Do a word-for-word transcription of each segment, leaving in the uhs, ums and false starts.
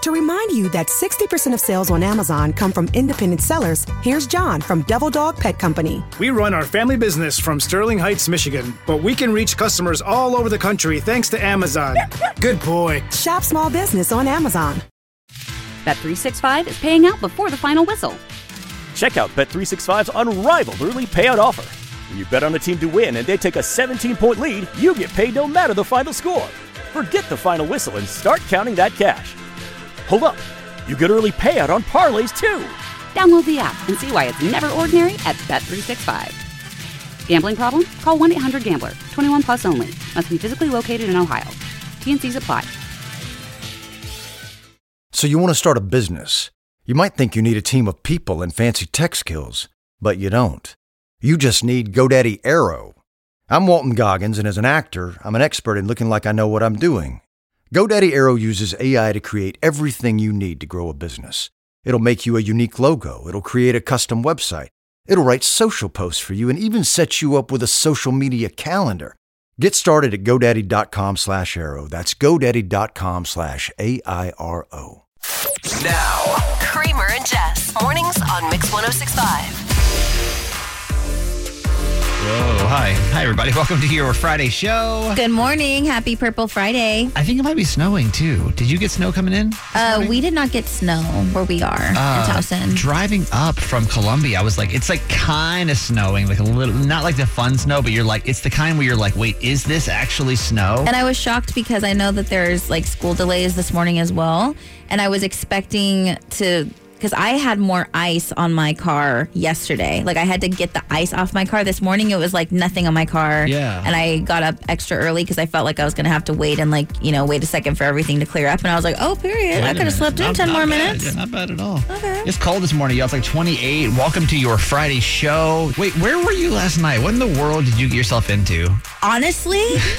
To remind you that sixty percent of sales on Amazon come from independent sellers, here's John from Devil Dog Pet Company. We run our family business from Sterling Heights, Michigan, but we can reach customers all over the country thanks to Amazon. Good boy. Shop small business on Amazon. Bet three sixty-five is paying out before the final whistle. Check out Bet three sixty-five's unrivaled early payout offer. When you bet on a team to win and they take a seventeen-point lead, you get paid no matter the final score. Forget the final whistle and start counting that cash. Hold up. You get early payout on parlays, too. Download the app and see why it's never ordinary at Bet three sixty-five. Gambling problem? Call one eight hundred gambler. twenty-one plus only. Must be physically located in Ohio. T N Cs apply. So you want to start a business. You might think you need a team of people and fancy tech skills, but you don't. You just need GoDaddy Aero. I'm Walton Goggins, and as an actor, I'm an expert in looking like I know what I'm doing. GoDaddy Aero uses A I to create everything you need to grow a business. It'll make you a unique logo. It'll create a custom website. It'll write social posts for you and even set you up with a social media calendar. Get started at GoDaddy.com slash Aero. That's GoDaddy.com slash A I R O. Now, Kramer and Jess. Mornings on Mix one oh six point five. Whoa, hi. Hi, everybody. Welcome to your Friday show. Good morning. Happy Purple Friday. I think it might be snowing, too. Did you get snow coming in? Uh, we did not get snow where we are uh, in Towson. Driving up from Columbia, I was like, it's like kind of snowing, like a little, not like the fun snow, but you're like, it's the kind where you're like, wait, is this actually snow? And I was shocked because I know that there's like school delays this morning as well. And I was expecting to... Because I had more ice on my car yesterday. Like, I had to get the ice off my car. This morning, it was, like, nothing on my car. Yeah. And I got up extra early because I felt like I was going to have to wait and, like, you know, wait a second for everything to clear up. And I was like, oh, period. Wait I could have slept in not, ten not more bad. minutes. Yeah, not bad at all. Okay. It's cold this morning, y'all. It's like twenty-eight. Welcome to your Friday show. Wait, where were you last night? What in the world did you get yourself into? Honestly,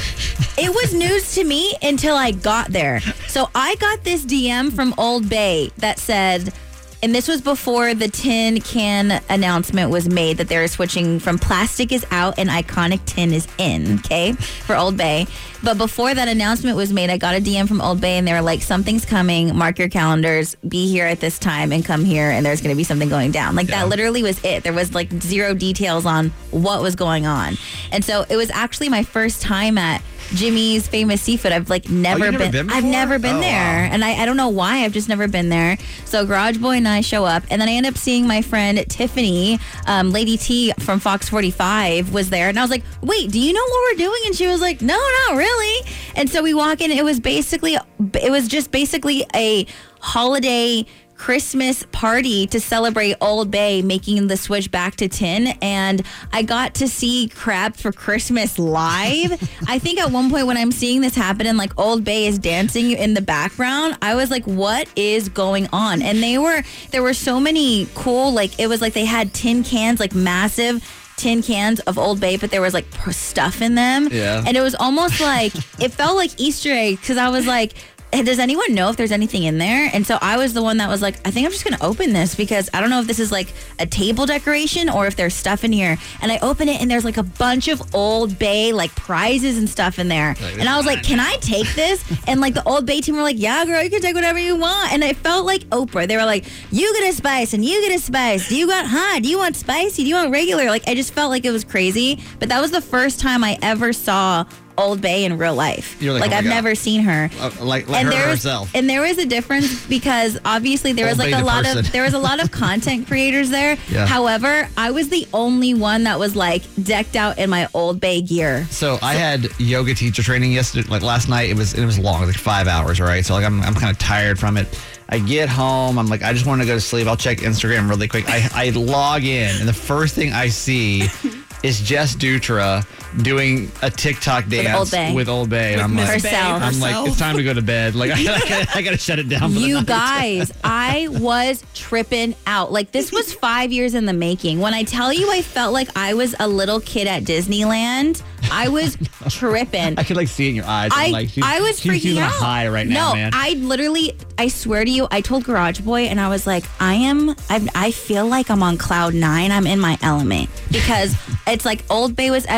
it was news to me until I got there. So I got this D M from Old Bay that said... And this was before the tin can announcement was made that they're switching from plastic is out and iconic tin is in, okay, for Old Bay. But before that announcement was made, I got a D M from Old Bay and they were like, something's coming, mark your calendars, be here at this time and come here and there's going to be something going down. Like yeah. That literally was it. There was like zero details on what was going on. And so it was actually my first time at Jimmy's Famous Seafood. I've like never, oh, never been, been I've never been oh, there. Wow. And I, I don't know why. I've just never been there. So Garage Boy and I show up and then I end up seeing my friend Tiffany, um, Lady T from Fox forty-five was there. And I was like, wait, do you know what we're doing? And she was like, no, not really. And so we walk in. It was basically, it was just basically a holiday Christmas party to celebrate Old Bay making the switch back to tin, and I got to see Crab for Christmas live. I think at one point when I'm seeing this happen and like Old Bay is dancing in the background, I was like, what is going on? And they were there were so many cool, like it was like they had tin cans, like massive tin cans of Old Bay, but there was like stuff in them. Yeah. And it was almost like it felt like Easter egg because I was like, does anyone know if there's anything in there? And so I was the one that was like, I think I'm just going to open this because I don't know if this is like a table decoration or if there's stuff in here. And I open it and there's like a bunch of Old Bay like prizes and stuff in there. Like, and I was like, can I take this? And like the Old Bay team were like, yeah, girl, you can take whatever you want. And it felt like Oprah. They were like, you get a spice and you get a spice. Do you got hot? Do you want spicy? Do you want regular? Like, I just felt like it was crazy. But that was the first time I ever saw Old Bay in real life. You're like, like oh I've God. never seen her. Uh, like like and her there was, herself. And there was a difference because obviously there was Old like Bay a lot person. of there was a lot of content creators there. Yeah. However, I was the only one that was like decked out in my Old Bay gear. So, so I had yoga teacher training yesterday, like last night. It was it was long, like five hours, right? So like I'm I'm kind of tired from it. I get home. I'm like, I just want to go to sleep. I'll check Instagram really quick. I, I log in, and the first thing I see is Jess Dutra doing a TikTok dance Old Bay. with Old Bay. And I'm like, Herself. I'm like, it's time to go to bed. Like, I, I, gotta, I gotta shut it down for the You night. guys, I was tripping out. Like, this was five years in the making. When I tell you I felt like I was a little kid at Disneyland, I was tripping. I could like see it in your eyes. I, I'm like, she's, I was she's freaking feeling out. high right now, no, man. I literally, I swear to you, I told Garage Boy and I was like, I am, I, I feel like I'm on cloud nine. I'm in my element because it's like Old Bay was everywhere. There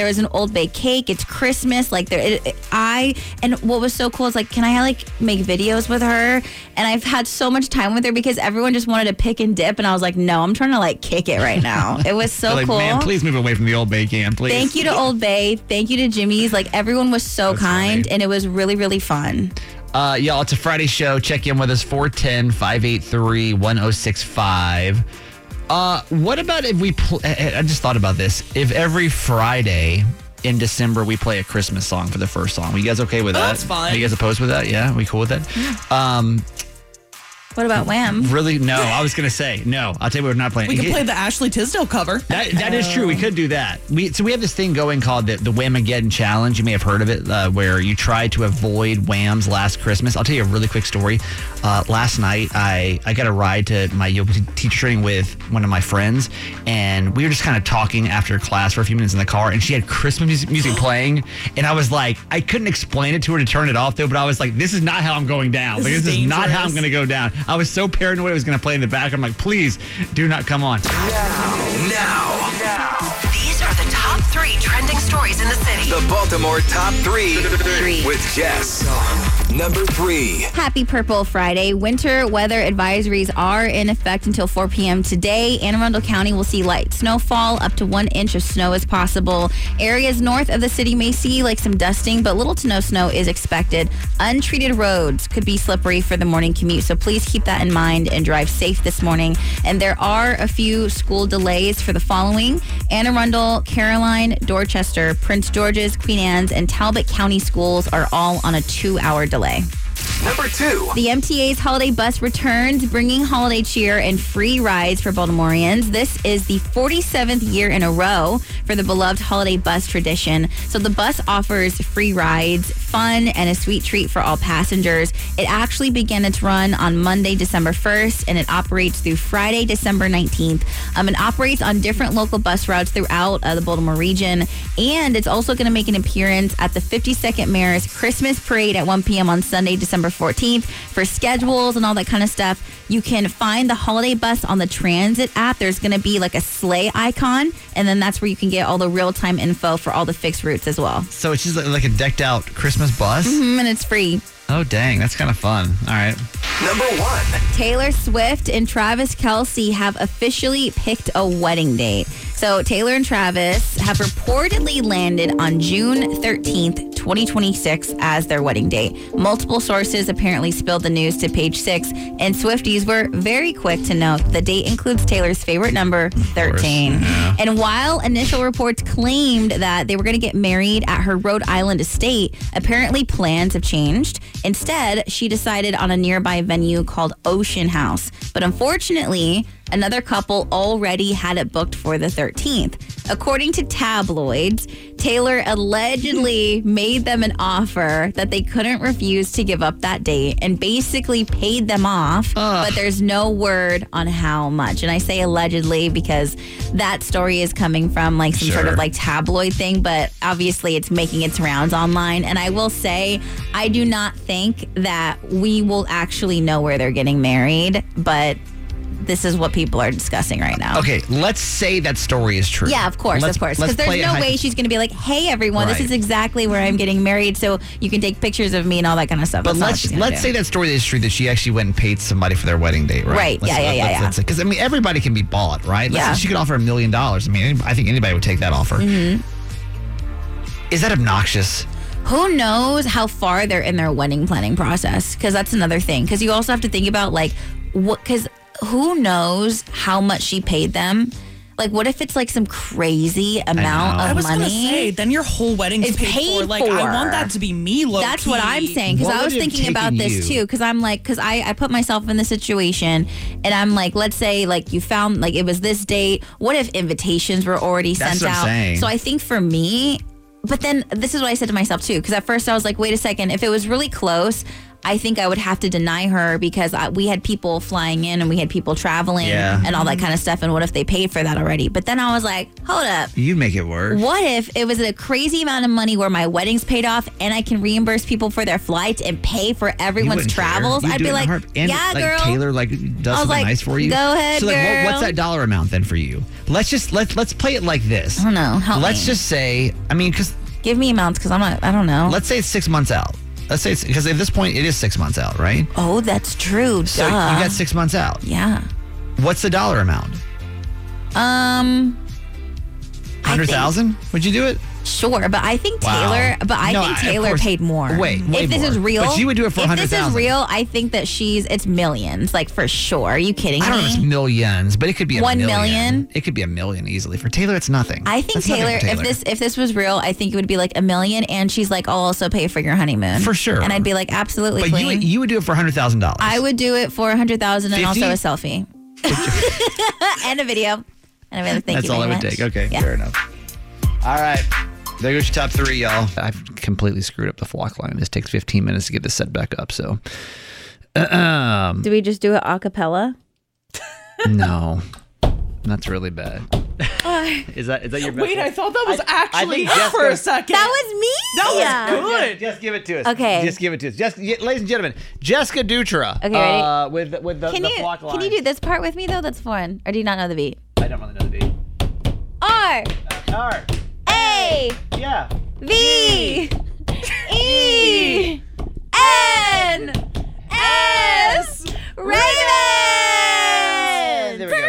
There was an Old Bay cake. It's Christmas. Like there, it, it, I and what was so cool is like, can I like make videos with her? And I've had so much time with her because everyone just wanted to pick and dip, and I was like, no, I'm trying to like kick it right now. It was so like, cool. Man, please move away from the Old Bay can, please. Thank you to Old Bay. Thank you to Jimmy's. Like everyone was so That's kind, funny. and it was really really fun. Uh, y'all, it's a Friday show. Check in with us, four one zero, five eight three, one zero six five. Uh, what about if we, pl- I just thought about this. If every Friday in December we play a Christmas song for the first song. Are you guys okay with Oh, that? that's fine. Are you guys opposed with that? Yeah? We cool with that? Yeah. Um, What about Wham? really? No, I was going to say, no. I'll tell you what, we're not playing. We could It- play the Ashley Tisdale cover. That, that is true. We could do that. We so we have this thing going called the, the Whamageddon Challenge. You may have heard of it, uh, where you try to avoid Wham's Last Christmas. I'll tell you a really quick story. Uh, last night, I, I got a ride to my yoga t- teacher training with one of my friends, and we were just kind of talking after class for a few minutes in the car, and she had Christmas music, music playing, and I was like, I couldn't explain it to her to turn it off, though, but I was like, this is not how I'm going down. This Like, is this is not how I'm dangerous. going to go down. I was so paranoid it was going to play in the back. I'm like, please do not come on. Now, these are the top three trending stories in the city. The Baltimore Top Three with Jess. Number three. Happy Purple Friday. Winter weather advisories are in effect until four p.m. today. Anne Arundel County will see light snowfall. Up to one inch of snow is possible. Areas north of the city may see like some dusting, but little to no snow is expected. Untreated roads could be slippery for the morning commute, so please keep that in mind and drive safe this morning. And there are a few school delays for the following. Anne Arundel, Caroline, Dorchester, Prince George's, Queen Anne's, and Talbot County schools are all on a two-hour delay. Number two. The M T A's holiday bus returns, bringing holiday cheer and free rides for Baltimoreans. This is the forty-seventh year in a row for the beloved holiday bus tradition. So the bus offers free rides, fun, and a sweet treat for all passengers. It actually began its run on Monday, December first, and it operates through Friday, December nineteenth. Um, it operates on different local bus routes throughout uh, the Baltimore region, and it's also going to make an appearance at the fifty-second Mayor's Christmas Parade at one p.m. on Sunday, December fourteenth. For schedules and all that kind of stuff, you can find the holiday bus on the Transit app. There's going to be like a sleigh icon, and then that's where you can get all the real-time info for all the fixed routes as well. So it's just like, like a decked out Christmas bus? Mm, and it's free. Oh, dang. That's kind of fun. All right. Number one. Taylor Swift and Travis Kelce have officially picked a wedding date. So Taylor and Travis have reportedly landed on June thirteenth, twenty twenty-six as their wedding date. Multiple sources apparently spilled the news to Page Six, and Swifties were very quick to note the date includes Taylor's favorite number, thirteen. Yeah. And while initial reports claimed that they were going to get married at her Rhode Island estate, apparently plans have changed. Instead, she decided on a nearby venue called Ocean House. But unfortunately, another couple already had it booked for the thirteenth. According to tabloids, Taylor allegedly made them an offer that they couldn't refuse to give up that date and basically paid them off, Ugh. but there's no word on how much. And I say allegedly because that story is coming from like some sort Sure. of like tabloid thing, but obviously it's making its rounds online. And I will say, I do not think that we will actually know where they're getting married, but this is what people are discussing right now. Okay, let's say that story is true. Yeah, of course, Let's- of course. let's Because there's play it no hy- way she's going to be like, hey, everyone, Right. this is exactly where I'm getting married, so you can take pictures of me and all that kind of stuff. But That's not what let's she's gonna let's do. say that story is true, that she actually went and paid somebody for their wedding date, right? Right, Let's- yeah, yeah, yeah, let's- yeah. Because I mean, everybody can be bought, right? Let's Yeah. say she could offer a million dollars. I mean, any- I think anybody would take that offer. Mm-hmm. Is that obnoxious? Who knows how far they're in their wedding planning process? Because that's another thing. Because you also have to think about, like, what, because who knows how much she paid them? Like, what if it's like some crazy amount know. of I was money? gonna say, then your whole wedding's It's paid, paid for. Like, I for. want that to be me. Low That's what I'm saying. Because What I was would it have thinking about taken this you? too. Because I'm like, because I, I put myself in the situation and I'm like, let's say like you found like it was this date. What if invitations were already That's sent what I'm out? saying. So I think for me, but then this is what I said to myself too. Because at first I was like, wait a second. If it was really close, I think I would have to deny her because I, we had people flying in and we had people traveling Yeah. and all that kind of stuff. And what if they paid for that already? But then I was like, hold up. You make it work. What if it was a crazy amount of money where my wedding's paid off and I can reimburse people for their flights and pay for You everyone's wouldn't care. travels? You'd I'd do be it in a like, heartbeat. And, yeah, like, girl. Taylor like does I was something like, nice for you. go ahead, so like, what, girl. what's that dollar amount then for you? Let's just let's let's play it like this. I don't know. Help Let's me. just say, I mean, because Give me amounts because I'm not, I don't know. let's say it's six months out. Let's say it's because at this point it is six months out, right? Oh, that's true. So Duh. you got six months out. Yeah. What's the dollar amount? Um. Hundred thousand? Would you do it? Sure, but I think Wow. Taylor. But I No, think I- of Taylor course. paid more. Wait, way if this more. is real, But you would do it for if this is one hundred thousand. real, I think that she's it's millions, like for sure. Are you kidding I don't know if it's me? millions, but it could be a One million. million? It could be a million easily. For Taylor, it's nothing. I think That's nothing Taylor, for if this if this was real, I think it would be like a million, and she's like, I'll also pay for your honeymoon For sure. and I'd be like, absolutely, But you queen. would, you would do it for hundred thousand dollars. I would do it for a hundred thousand and also fifty? a selfie and a video. And I really thank That's you all very I would much. take. Okay, Yeah. fair enough. All right. There goes your top three, y'all. I've completely screwed up the flock line. This takes fifteen minutes to get this set back up. So, um, Do we just do it a cappella? no, that's really bad. Is that is that your best Wait, one? I thought that was I- I actually think it Jessica- for a second. That was me. That was Yeah. good. Just give it to us. Okay. Just give it to us. Just, y- ladies and gentlemen, Jessica Dutra. Okay, ready? Uh, with with the, Can the you flock line. can you do this part with me though? That's fun. Or do you not know the beat? I don't really know the beat. R R. A Yeah. V E N S Ravens. There we go.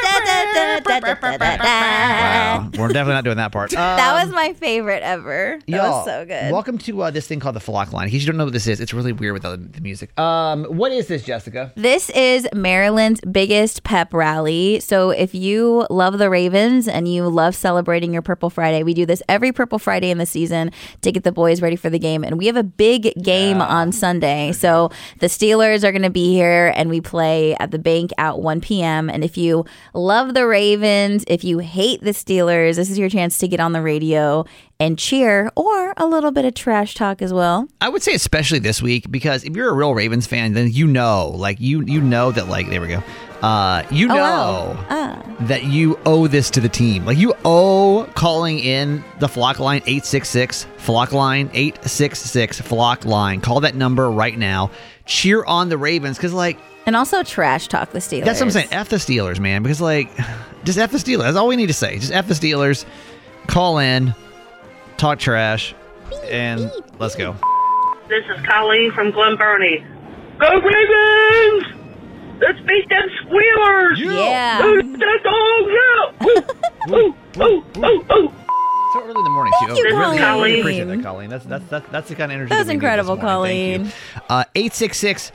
Okay. Wow. We're definitely not doing that part. That Um, was my favorite ever. That Y'all, was so good. Welcome to uh, this thing called the flock line. In case you don't know what this is, it's really weird without the, the music. Um, what is this, Jessica? This is Maryland's biggest pep rally. So if you love the Ravens and you love celebrating your Purple Friday, we do this every Purple Friday in the season to get the boys ready for the game. And we have a big game Yeah. on Sunday. So the Steelers are going to be here and we play at the bank at one p.m. And if you love the Ravens, if you hate the Steelers, this is your chance to get on the radio and cheer, or a little bit of trash talk as well. I would say especially this week, because if you're a real Ravens fan, then you know, like you you know that like there we go. Uh, you Oh, know wow. Ah. that you owe this to the team. Like you owe calling in the flock line eight six six flock line eight six six flock line. Call that number right now. Cheer on the Ravens because like And also trash talk the Steelers. that's what I'm saying. F the Steelers, man. Because like just F the Steelers. That's all we need to say. Just F the Steelers. Call in, talk trash, and let's go. This is Colleen from Glen Burnie. Go Ravens! Let's beat them squealers! Yeah. Who's the dog? Yeah! Ooh, ooh, ooh, ooh, ooh. So early in the morning, too. Thank you, I really, Colleen. really appreciate that, Colleen. That's that's that's, that's the kind of energy. That was we need incredible, this morning. Thank you. Uh, eight six six.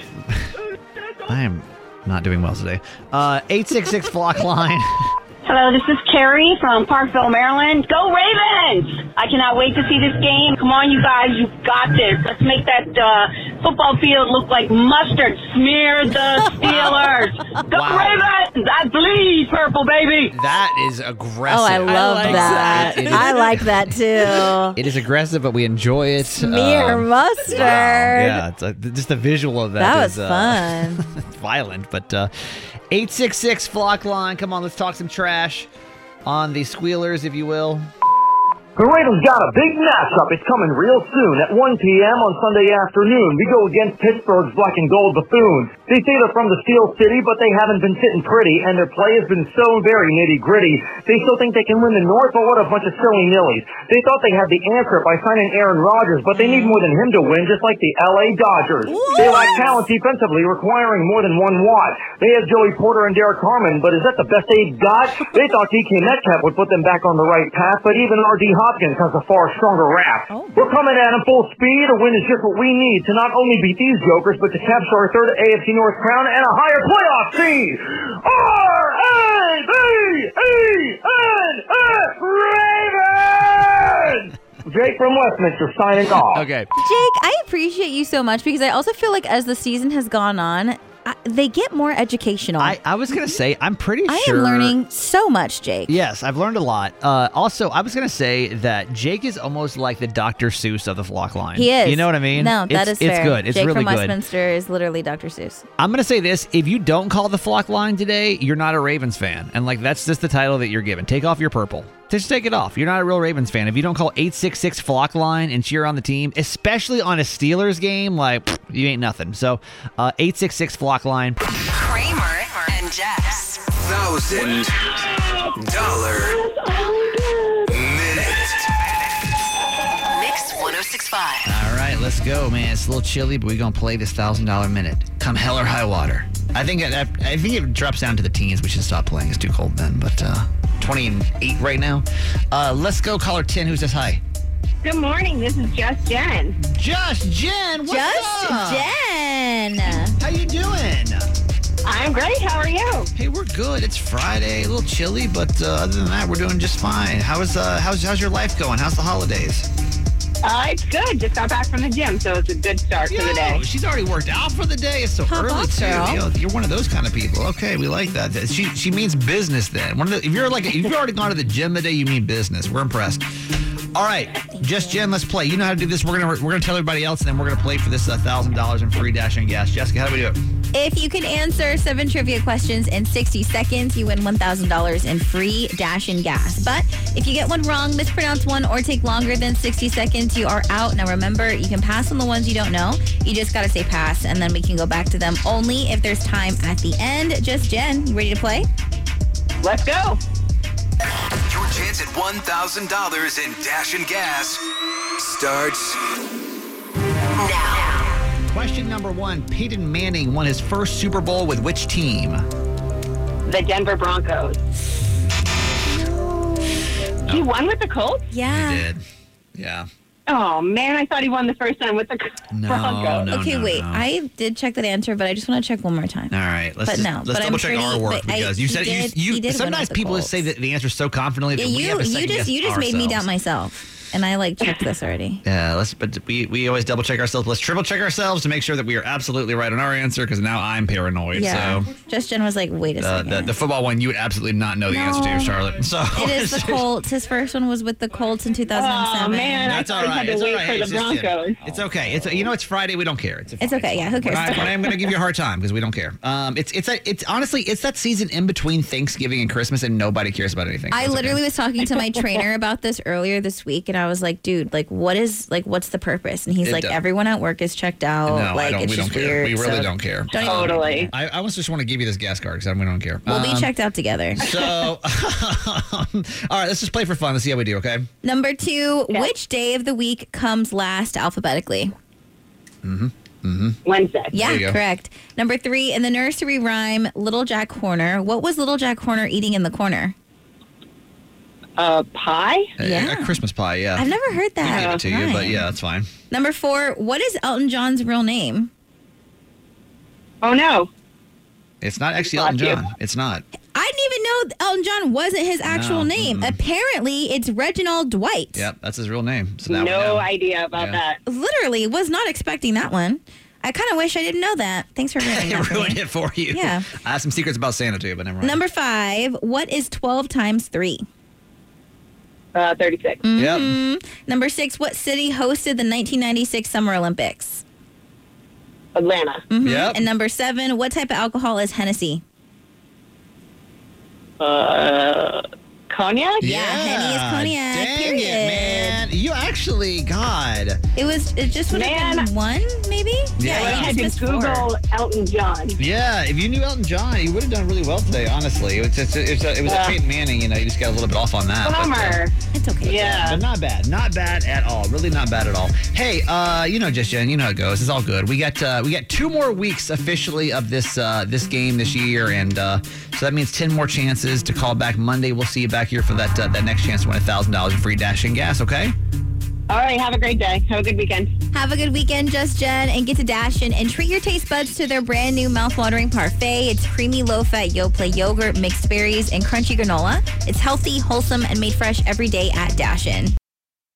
I am not doing well today. Uh, eight six six flock line. Hello, this is Carrie from Parkville, Maryland. Go Ravens! I cannot wait to see this game. Come on, you guys, you got this. Let's make that uh, football field look like mustard. Smear the Steelers. Go Wow. Ravens! I bleed purple, baby. That is aggressive. Oh, I love like that. that. It is- I like that too. It is aggressive, but we enjoy it. Smear Um, mustard. Yeah, it's, uh, just the visual of that. That is, was uh, fun. it's violent, but uh, eight six six flock line. Come on, let's talk some trash on the squealers, if you will. The Ravens got a big matchup. It's coming real soon at one p.m. on Sunday afternoon. We go against Pittsburgh's black and gold Buffoons. They say they're from the Steel City, but they haven't been sitting pretty, and their play has been so very nitty-gritty. They still think they can win the North, but what a bunch of silly nillies. They thought they had the answer by signing Aaron Rodgers, but they need more than him to win, just like the L A Dodgers. What? They lack talent defensively, requiring more than one Watt. They have Joey Porter and Derek Harmon, but is that the best they've got? They thought D K Metcalf would put them back on the right path, but even R D Hopkins has a far stronger rap. Oh. We're coming at them full speed. A win is just what we need to not only beat these jokers, but to capture our third A F C North crown and a higher playoff seed. R A V E N S Ravens! Jake from Westminster signing off. Okay. Jake, I appreciate you so much because I also feel like as the season has gone on, I, they get more educational. I, I was going to say, I'm pretty I sure. am learning so much, Jake. Yes, I've learned a lot. Uh, also, I was going to say that Jake is almost like the Doctor Seuss of the flock line. He is. You know what I mean? No, that it's, is fair. It's good. It's Jake really from good. Westminster is literally Doctor Seuss. I'm going to say this. If you don't call the flock line today, you're not a Ravens fan. And, like, that's just the title that you're given. Take off your purple. Just take it off. You're not a real Ravens fan. If you don't call eight six six flock line and cheer on the team, especially on a Steelers game, like, pfft, you ain't nothing. So, uh, eight six six flock line. Kramer and Jess. Thousand dollar minute. Mix one oh six point five. All right, let's go, man. It's a little chilly, but we're going to play this one thousand dollar minute. Come hell or high water. I think it, I think it drops down to the teens. We should stop playing. It's too cold then. But uh, twenty-eight right now. Uh, let's go. Caller ten. Who says hi? Good morning. This is Just Jen. Just Jen. What's Just up? Jen. How you doing? I'm great. How are you? Hey, we're good. It's Friday. A little chilly, but uh, other than that, we're doing just fine. How is uh, how's how's your life going? How's the holidays? Uh, it's good. Just got back from the gym, so it's a good start Yo, to the day. She's already worked out for the day. It's so Pop early off, too. girl. You know, you're one of those kind of people. Okay, we like that. She she means business then. One of the, if you're like if you've already gone to the gym today, you mean business. We're impressed. All right, Just Jen, let's play. You know how to do this. We're gonna we're gonna tell everybody else, and then we're gonna play for this uh, thousand dollars in free Dash and Gas. Jessica, how do we do it? If you can answer seven trivia questions in sixty seconds, you win one thousand dollars in free Dash and Gas. But if you get one wrong, mispronounce one, or take longer than sixty seconds, you are out. Now remember, you can pass on the ones you don't know. You just got to say pass, and then we can go back to them only if there's time at the end. Just Jen, you ready to play? Let's go. Your chance at one thousand dollars in Dash and Gas starts now. Question number one. Peyton Manning won his first Super Bowl with which team? The Denver Broncos. No. He won with the Colts? Yeah. He did. Yeah. Oh, man, I thought he won the first time with the No, Broncos. no, okay, no, wait. no. I did check that answer, but I just want to check one more time. All right, let's But just, no, let's but double I'm check pretty- our work but I- because you he said did- you. he you did win sometimes with the people Colts. say that the answer so confidently that Yeah, we you have to you second just guess you just made me doubt ourselves. myself, and I like checked this already. Yeah, let's. But we, we always double check ourselves. Let's triple check ourselves to make sure that we are absolutely right on our answer. Because now I'm paranoid. Yeah. So Just Jen was like, wait a uh, second. the, the football one, you would absolutely not know the answer to, No. Charlotte. So It is the Colts. His first one was with the Colts in two thousand seven. Oh, man, I That's thought all he right. had to It's all wait right. for Hey, the it's just- Broncos. It's okay. It's you know it's Friday. We don't care. It's, It's okay. Yeah, who cares? We're not, we're not even going to give you a hard time because we don't care. Um, it's it's a, it's honestly it's that season in between Thanksgiving and Christmas and nobody cares about anything. I That's okay. literally was talking to my trainer about this earlier this week, and I was like, "Dude, like, what is like, what's the purpose?" And he's It like, does- "Everyone at work is checked out. No, I like, don't, it's we just don't care. weird." We really so don't care. don't even- Totally. I, I almost just want to give you this gas card because we don't care. We'll be Um, checked out together. So, all right, let's just play for fun. Let's see how we do. Okay. Number two, which day of the week comes last alphabetically? Mm-hmm. Mm-hmm. Wednesday. Yeah, There you go. correct. Number three, in the nursery rhyme, Little Jack Horner, what was Little Jack Horner eating in the corner? Uh, pie? A- Yeah. A, Christmas pie. Yeah. I've never heard We that. gave it to you, but Rhyme. yeah, that's fine. Number four, what is Elton John's real name? Oh, no. It's not actually Got Elton you. John. It's not. I didn't even know Elton John wasn't his actual No, name. mm-mm. Apparently, it's Reginald Dwight. Yep, that's his real name. So now we No know. idea about Yeah. that. Literally, was not expecting that one. I kind of wish I didn't know that. Thanks for ruining that I for ruined me. it for you. Yeah. I have some secrets about Santa too, but never mind. Number five, what is twelve times three? Uh, thirty-six. Yep. Mm. Number six, what city hosted the nineteen ninety-six Summer Olympics? Atlanta. Mhm. Yep. And number seven, what type of alcohol is Hennessy? Uh, cognac? Yeah, Henny is cognac, Dang period. it, man. You actually, God. It was, it just would have Man. been one, maybe? Yeah. I you had to just missed four. Google Elton John. Yeah, if you knew Elton John, you would have done really well today, honestly. It was, just, it was, a, it was Yeah. a Peyton Manning, you know, you just got a little bit off on that. but, uh, Bummer. It's okay. Yeah. But not bad. Not bad at all. Really not bad at all. Hey, uh, you know, Just Jen, you know how it goes. It's all good. We got uh, we got two more weeks officially of this uh, this game this year, and uh, so that means ten more chances to call back Monday. We'll see you back here for that uh, that next chance to win one thousand dollars in free Dash and Gas, okay? All right, have a great day. Have a good weekend. Have a good weekend, Just Jen, and get to Dashin' and treat your taste buds to their brand new mouthwatering parfait. It's creamy low-fat Yoplait yogurt, mixed berries, and crunchy granola. It's healthy, wholesome, and made fresh every day at Dashin'.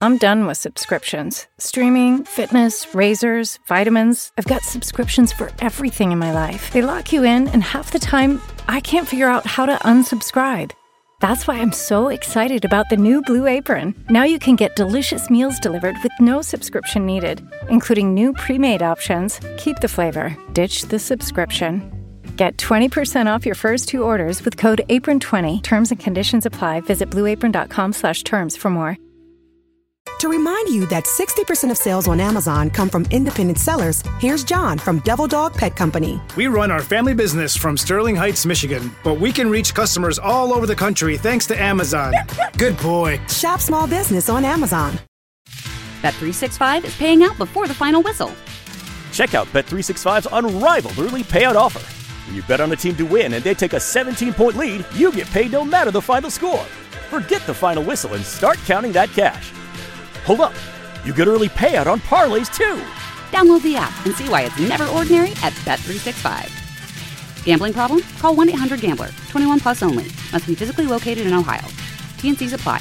I'm done with subscriptions. Streaming, fitness, razors, vitamins. I've got subscriptions for everything in my life. They lock you in, and half the time, I can't figure out how to unsubscribe. That's why I'm so excited about the new Blue Apron. Now you can get delicious meals delivered with no subscription needed, including new pre-made options. Keep the flavor, ditch the subscription. Get twenty percent off your first two orders with code apron twenty. Terms and conditions apply. Visit blueapron.com slash terms for more. To remind you that sixty percent of sales on Amazon come from independent sellers, here's John from Devil Dog Pet Company. We run our family business from Sterling Heights, Michigan, but we can reach customers all over the country thanks to Amazon. Good boy. Shop small business on Amazon. Bet three sixty-five is paying out before the final whistle. Check out Bet three sixty-five's unrivaled early payout offer. When you bet on a team to win and they take a seventeen-point lead, you get paid no matter the final score. Forget the final whistle and start counting that cash. Hold up, you get early payout on parlays too. Download the app and see why it's never ordinary at Bet three sixty-five. Gambling problem? Call one eight hundred gambler. twenty-one plus only. Must be physically located in Ohio. T N Cs apply.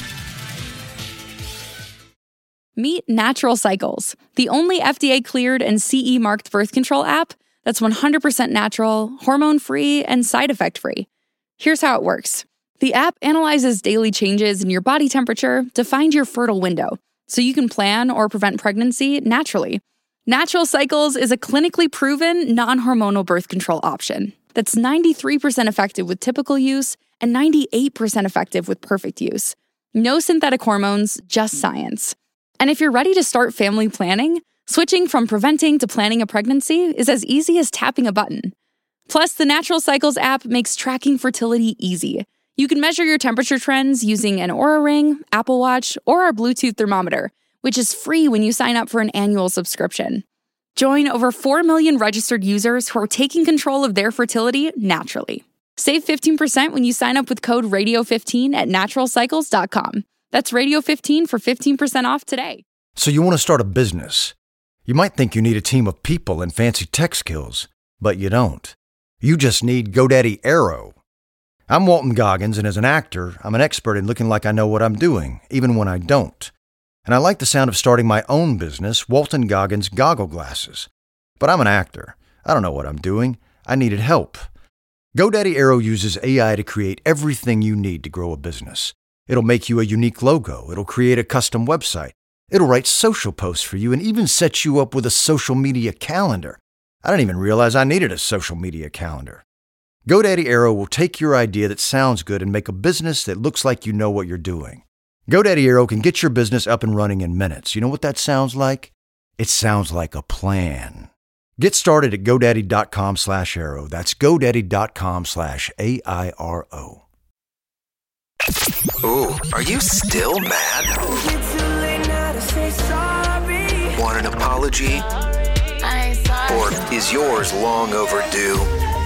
Meet Natural Cycles, the only F D A-cleared and C E-marked birth control app that's one hundred percent natural, hormone-free, and side effect-free. Here's how it works. The app analyzes daily changes in your body temperature to find your fertile window, so you can plan or prevent pregnancy naturally. Natural Cycles is a clinically proven, non-hormonal birth control option that's ninety-three percent effective with typical use and ninety-eight percent effective with perfect use. No synthetic hormones, just science. And if you're ready to start family planning, switching from preventing to planning a pregnancy is as easy as tapping a button. Plus, the Natural Cycles app makes tracking fertility easy. You can measure your temperature trends using an Oura Ring, Apple Watch, or our Bluetooth thermometer, which is free when you sign up for an annual subscription. Join over four million registered users who are taking control of their fertility naturally. Save fifteen percent when you sign up with code radio fifteen at natural cycles dot com. That's radio fifteen for fifteen percent off today. So you want to start a business. You might think you need a team of people and fancy tech skills, but you don't. You just need GoDaddy Aero. I'm Walton Goggins, and as an actor, I'm an expert in looking like I know what I'm doing, even when I don't. And I like the sound of starting my own business, Walton Goggins Goggle Glasses. But I'm an actor. I don't know what I'm doing. I needed help. GoDaddy Aero uses A I to create everything you need to grow a business. It'll make you a unique logo. It'll create a custom website. It'll write social posts for you and even set you up with a social media calendar. I didn't even realize I needed a social media calendar. GoDaddy Aero will take your idea that sounds good and make a business that looks like you know what you're doing. GoDaddy Aero can get your business up and running in minutes. You know what that sounds like? It sounds like a plan. Get started at GoDaddy.com slash Aero. That's GoDaddy.com slash A I R O. Ooh, are you still mad? Want an apology? Or is yours long overdue?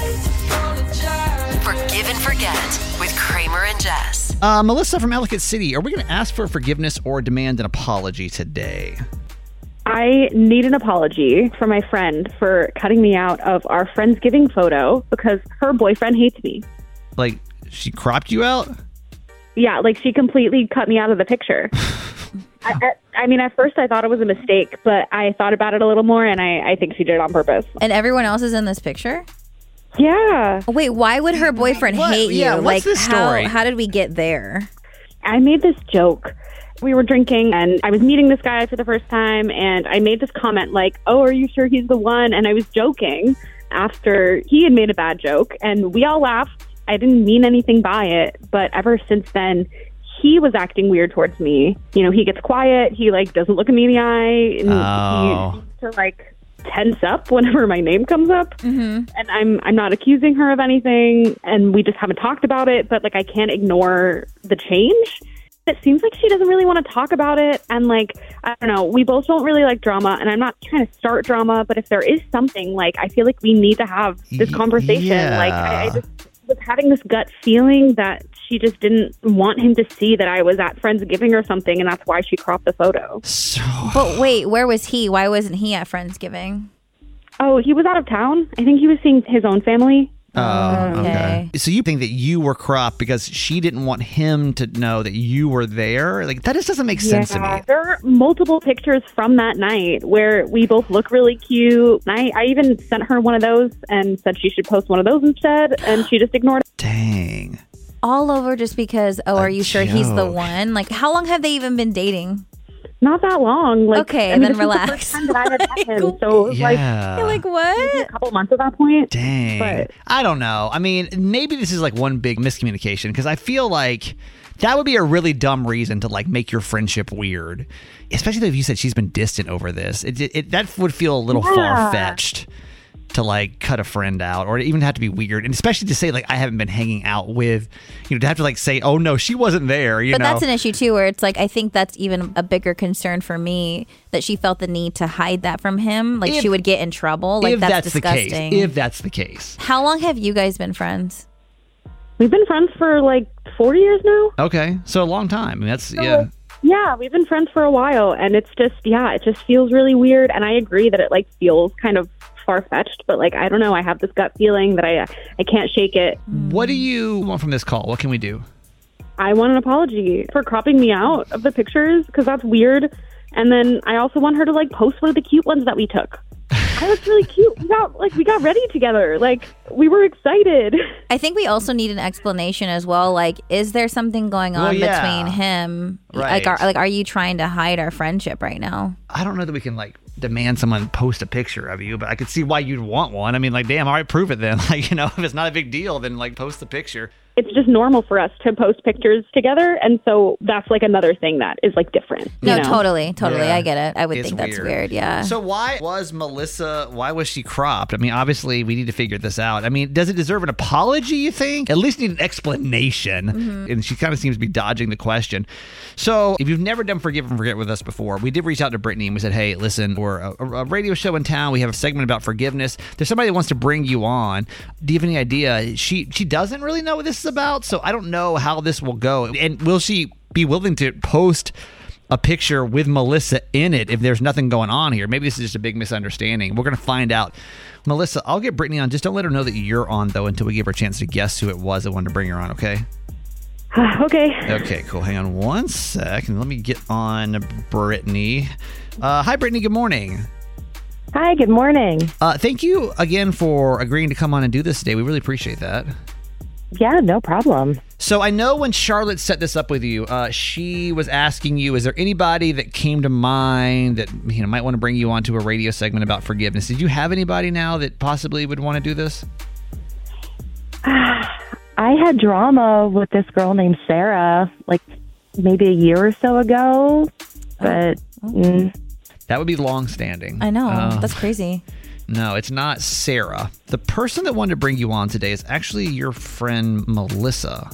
Forgive and Forget with Kramer and Jess. Uh, Melissa from Ellicott City, are we going to ask for forgiveness or demand an apology today? I need an apology for my friend for cutting me out of our Friendsgiving photo because her boyfriend hates me. Like, she cropped you out? Yeah, like she completely cut me out of the picture. I, I, I mean, at first I thought it was a mistake, but I thought about it a little more, and I, I think she did it on purpose. And everyone else is in this picture? Yeah. Wait, why would her boyfriend What? hate you? Yeah, what's like, the story? How, how did we get there? I made this joke. We were drinking, and I was meeting this guy for the first time, and I made this comment like, oh, are you sure he's the one? And I was joking after he had made a bad joke, and we all laughed. I didn't mean anything by it, but ever since then, he was acting weird towards me. You know, he gets quiet, he, like, doesn't look at me in the eye, and Oh. he seems to, like, tense up whenever my name comes up. Mm-hmm. And I'm I'm not accusing her of anything, and we just haven't talked about it, but, like, I can't ignore the change. It seems like she doesn't really want to talk about it, and, like, I don't know, we both don't really like drama, and I'm not trying to start drama, but if there is something, like, I feel like we need to have this conversation. yeah. Like, I, I just was having this gut feeling that she just didn't want him to see that I was at Friendsgiving or something, and that's why she cropped the photo. But wait, where was he? Why wasn't he at Friendsgiving? Oh, he was out of town. I think he was seeing his own family. Oh, okay. okay. So you think that you were cropped because she didn't want him to know that you were there? Like, that just doesn't make sense to me. There are multiple pictures from that night where we both look really cute. I, I even sent her one of those and said she should post one of those instead, and she just ignored it. Dang. All over just because, oh, A are you sure he's the joke. one? Like, how long have they even been dating? Not that long. Like, Okay, I mean, then this was relax. the first time that I had met him, so it was like, Yeah. You're like, what? maybe a couple months at that point. Dang. But I don't know. I mean, maybe this is like one big miscommunication because I feel like that would be a really dumb reason to like make your friendship weird, especially if you said she's been distant over this. It, it, it that would feel a little Yeah. far-fetched to like cut a friend out, or even have to be weird, and especially to say like I haven't been hanging out with, you know, to have to like say, oh no, she wasn't there. You But know, that's an issue too, where it's like, I think that's even a bigger concern for me, that she felt the need to hide that from him. Like If- she would get in trouble. Like if that's, that's disgusting. the case. If that's the case. How long have you guys been friends? we've been friends for like four years now. Okay, so a long time. I mean, that's So, yeah. Yeah, we've been friends for a while, and it's just, yeah, it just feels really weird. And I agree that it like feels kind of far-fetched, but like, I don't know, I have this gut feeling that I I can't shake it. What do you want from this call? What can we do? I want an apology for cropping me out of the pictures because that's weird. And then I also want her to like post one of the cute ones that we took. I looked really cute. We got like we got ready together. Like we were excited. I think we also need an explanation as well. Like, is there something going on Well, yeah. between him? Right. Like, are, like, are you trying to hide our friendship right now? I don't know that we can like demand someone post a picture of you, but I could see why you'd want one. I mean, like, damn, all right, prove it then. Like, you know, if it's not a big deal, then like post the picture. It's just normal for us to post pictures together, and so that's like another thing that is like different. No, you know? totally, totally. Yeah. I get it. I would It's think that's weird. Yeah. So why was Melissa, why was she cropped? I mean, obviously we need to figure this out. I mean, does it deserve an apology, you think? At least need an explanation. Mm-hmm. And she kind of seems to be dodging the question. So if you've never done Forgive and Forget with us before, we did reach out to Brittany and we said, hey, listen, we're a, a radio show in town. We have a segment about forgiveness. There's somebody that wants to bring you on. Do you have any idea? She, she doesn't really know what this is about, so I don't know how this will go. And will she be willing to post a picture with Melissa in it if there's nothing going on here? Maybe this is just a big misunderstanding. We're going to find out. Melissa, I'll get Brittany on. Just don't let her know that you're on, though, until we give her a chance to guess who it was that wanted to bring her on, okay? Okay. Okay, cool. Hang on one second. Let me get on Brittany. Uh, hi, Brittany. Good morning. Hi, good morning. Uh, thank you again for agreeing to come on and do this today. We really appreciate that. Yeah, no problem. So I know when Charlotte set this up with you, uh, she was asking you, is there anybody that came to mind that you know might want to bring you onto a radio segment about forgiveness? Did you have anybody now that possibly would want to do this? I had drama with this girl named Sarah, like maybe a year or so ago, but mm, That would be long-standing. I know. Uh, That's crazy. No, it's not Sarah. The person that wanted to bring you on today is actually your friend Melissa.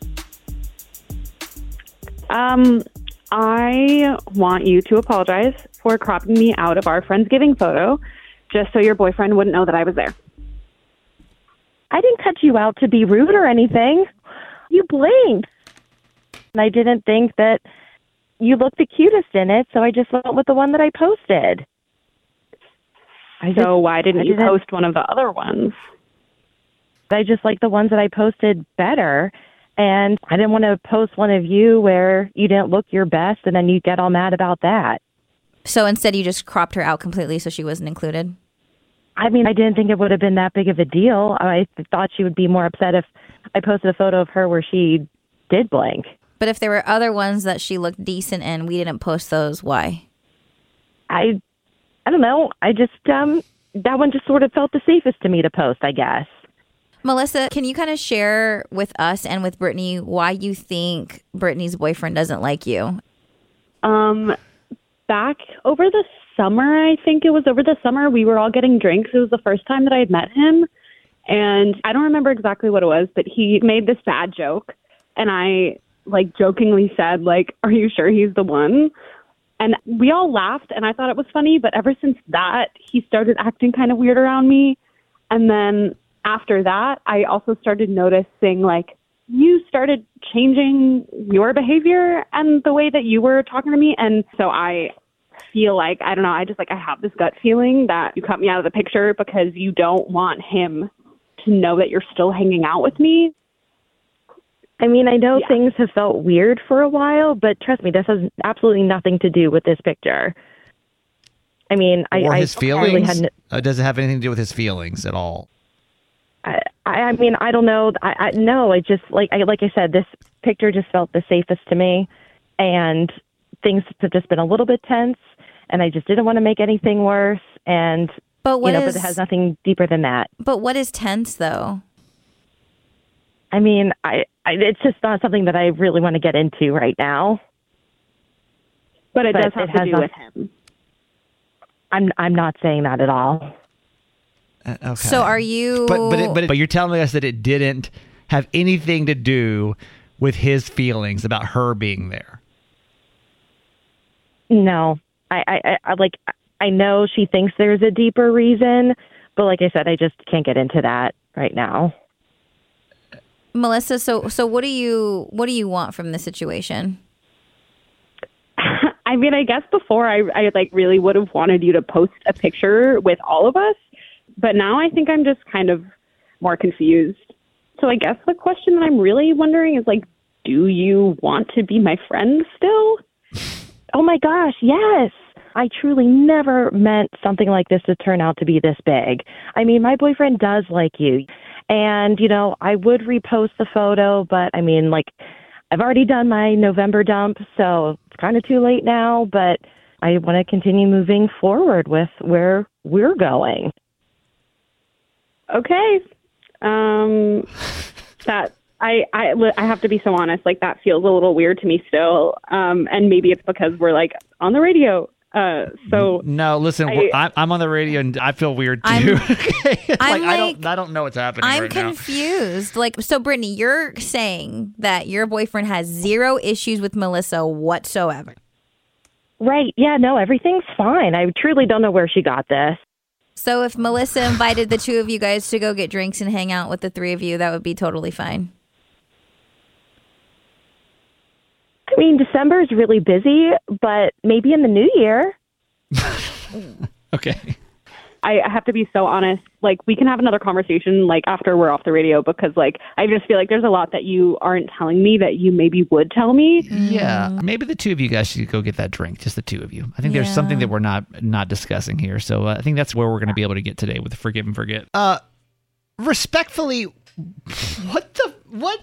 Um, I want you to apologize for cropping me out of our Friendsgiving photo, just so your boyfriend wouldn't know that I was there. I didn't cut you out to be rude or anything. You blinked. And I didn't think that you looked the cutest in it, so I just went with the one that I posted. I So why didn't I you post one of the other ones? I just like the ones that I posted better. And I didn't want to post one of you where you didn't look your best and then you get all mad about that. So instead, you just cropped her out completely so she wasn't included? I mean, I didn't think it would have been that big of a deal. I thought she would be more upset if I posted a photo of her where she did blank. But if there were other ones that she looked decent in, we didn't post those, why? I I don't know. I just, um, that one just sort of felt the safest to me to post, I guess. Melissa, can you kind of share with us and with Brittany why you think Brittany's boyfriend doesn't like you? Um, back over the summer, I think it was over the summer, we were all getting drinks. It was the first time that I had met him. And I don't remember exactly what it was, but he made this bad joke. And I, like, jokingly said, like, are you sure he's the one? And we all laughed, and I thought it was funny. But ever since that, he started acting kind of weird around me. And then after that, I also started noticing, like, you started changing your behavior and the way that you were talking to me. And so I feel like, I don't know, I just, like, I have this gut feeling that you cut me out of the picture because you don't want him to know that you're still hanging out with me. I mean, I know Yeah. things have felt weird for a while, but trust me, this has absolutely nothing to do with this picture. I mean, I, Or I his really feelings? had. n- Uh, does it have anything to do with his feelings at all? I, I mean, I don't know. I, I no, I just like I like I said, this picture just felt the safest to me, and things have just been a little bit tense, and I just didn't want to make anything worse. And But what you know, is- but it has nothing deeper than that. But what is tense, though? I mean, I, I it's just not something that I really want to get into right now. But it does have to has do not- with him. I'm I'm not saying that at all. Uh, okay. So are you? But but it, but, it, but you're telling us that it didn't have anything to do with his feelings about her being there. No, I, I, I like I know she thinks there's a deeper reason, but like I said, I just can't get into that right now. Melissa, so so what do you what do you want from the situation? I mean, I guess before I, I like really would have wanted you to post a picture with all of us, but now I think I'm just kind of more confused. So I guess the question that I'm really wondering is like, do you want to be my friend still? Oh my gosh, yes. I truly never meant something like this to turn out to be this big. I mean, my boyfriend does like you. And, you know, I would repost the photo, but I mean, like, I've already done my November dump, so it's kind of too late now, but I want to continue moving forward with where we're going. Okay. Um, that I, I, I have to be so honest, like that feels a little weird to me still. Um, and maybe it's because we're like on the radio. Uh, so No, listen, I- we're- I, I'm on the radio and I feel weird too. I'm- like, I'm I don't I don't know what's happening I'm right now. confused. Like, so Brittany, you're saying that your boyfriend has zero issues with Melissa whatsoever. Right. Yeah, no, everything's fine. I truly don't know where she got this. So if Melissa invited the two of you guys to go get drinks and hang out with the three of you, that would be totally fine. I mean, December is really busy, but maybe in the new year. Okay. I I have to be so honest. Like, we can have another conversation, like, after we're off the radio, because, like, I just feel like there's a lot that you aren't telling me that you maybe would tell me. Yeah, maybe the two of you guys should go get that drink, just the two of you. I think there's Yeah. something that we're not not discussing here. So uh, I think that's where we're going to be able to get today with the Forgive and Forget. Uh, respectfully, what the what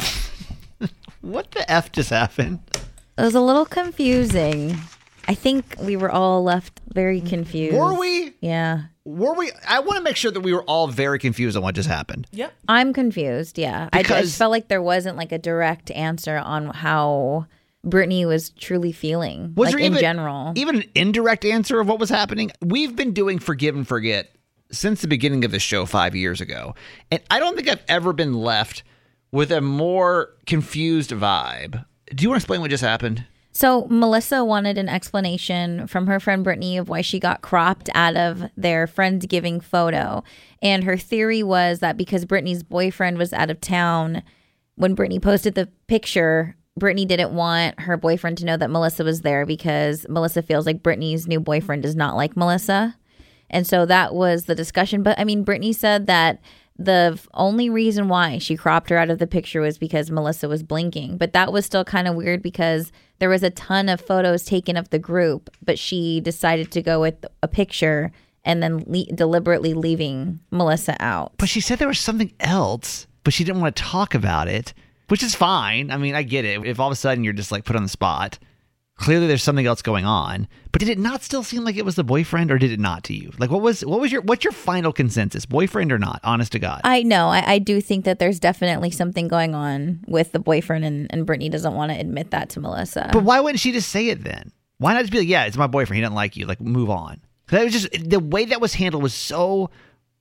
what the F just happened? It was a little confusing. I think we were all left very confused. Were we? Yeah. Were we? I want to make sure that we were all very confused on what just happened. Yep. I'm confused, yeah. I, I Because- just felt like there wasn't like a direct answer on how Brittany was truly feeling, Was like there in even, general. even an indirect answer of what was happening? We've been doing Forgive and Forget since the beginning of the show five years ago. And I don't think I've ever been left with a more confused vibe. Do you want to explain what just happened? So Melissa wanted an explanation from her friend Brittany of why she got cropped out of their Friendsgiving photo. And her theory was that because Brittany's boyfriend was out of town, when Brittany posted the picture, Brittany didn't want her boyfriend to know that Melissa was there because Melissa feels like Brittany's new boyfriend does not like Melissa. And so that was the discussion. But I mean, Brittany said that the f- only reason why she cropped her out of the picture was because Melissa was blinking. But that was still kind of weird because there was a ton of photos taken of the group, but she decided to go with a picture and then le- deliberately leaving Melissa out. But she said there was something else, but she didn't want to talk about it, which is fine. I mean, I get it. If all of a sudden you're just like put on the spot, clearly there's something else going on. But did it not still seem like it was the boyfriend, or did it not to you? Like, what was what was your what's your final consensus, boyfriend or not? Honest to God. I know. I, I do think that there's definitely something going on with the boyfriend, and, and Brittany doesn't want to admit that to Melissa. But why wouldn't she just say it then? Why not just be like, yeah, it's my boyfriend. He doesn't like you. Like, move on. That was just the way that was handled was so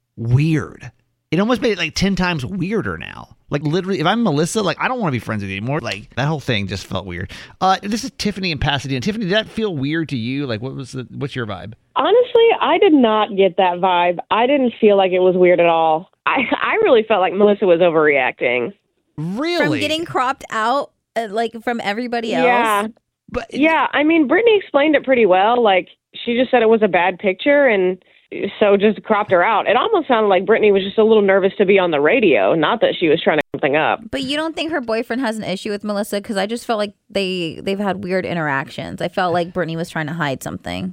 weird. It almost made it like ten times weirder now. Like, literally, if I'm Melissa, like, I don't want to be friends with you anymore. Like, that whole thing just felt weird. Uh, this is Tiffany in Pasadena. Tiffany, did that feel weird to you? Like, what was the, what's your vibe? Honestly, I did not get that vibe. I didn't feel like it was weird at all. I, I really felt like Melissa was overreacting. Really? From getting cropped out, uh, like, from everybody else? Yeah. But yeah, I mean, Brittany explained it pretty well. Like, she just said it was a bad picture, and so just cropped her out. It almost sounded like Brittany was just a little nervous to be on the radio, not that she was trying to something up. But you don't think her boyfriend has an issue with Melissa? Because I just felt like they, they've had weird interactions. I felt like Brittany was trying to hide something.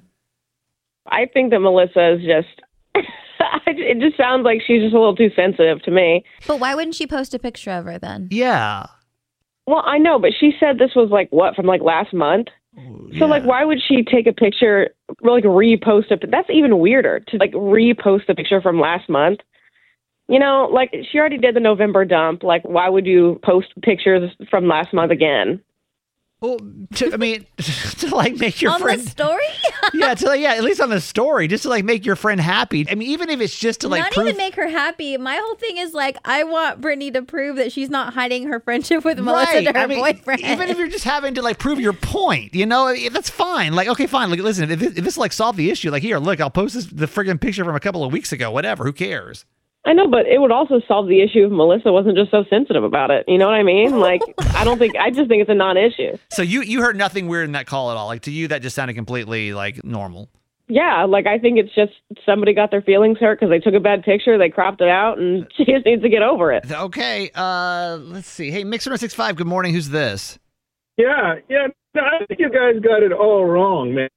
I think that Melissa is just, it just sounds like she's just a little too sensitive to me. But why wouldn't she post a picture of her then? Yeah. Well, I know, but she said this was like, what, from like last month? Yeah. So, like, why would she take a picture, like, repost it? That's even weirder, to, like, repost a picture from last month. You know, like, she already did the November dump. Like, why would you post pictures from last month again? Well, to, I mean, to, like, make your on friend... On the story? yeah, to, like, yeah, at least on the story, just to, like, make your friend happy. I mean, even if it's just to, like, Not prove... even make her happy. My whole thing is, like, I want Brittany to prove that she's not hiding her friendship with Melissa right. to her I mean, boyfriend. Even if you're just having to, like, prove your point, you know, that's fine. Like, okay, fine. Like, listen, if this, if this like, solve the issue, like, here, look, I'll post this, the friggin' picture from a couple of weeks ago, whatever, who cares? I know, but it would also solve the issue if Melissa wasn't just so sensitive about it. You know what I mean? Like, I don't think, I just think it's a non-issue. So you, you heard nothing weird in that call at all? Like, to you, that just sounded completely, like, normal? Yeah, like, I think it's just somebody got their feelings hurt because they took a bad picture, they cropped it out, and she just needs to get over it. Okay, uh, let's see. Hey, Mixer one six five, good morning. Who's this? Yeah, yeah. No, I think you guys got it all wrong, man.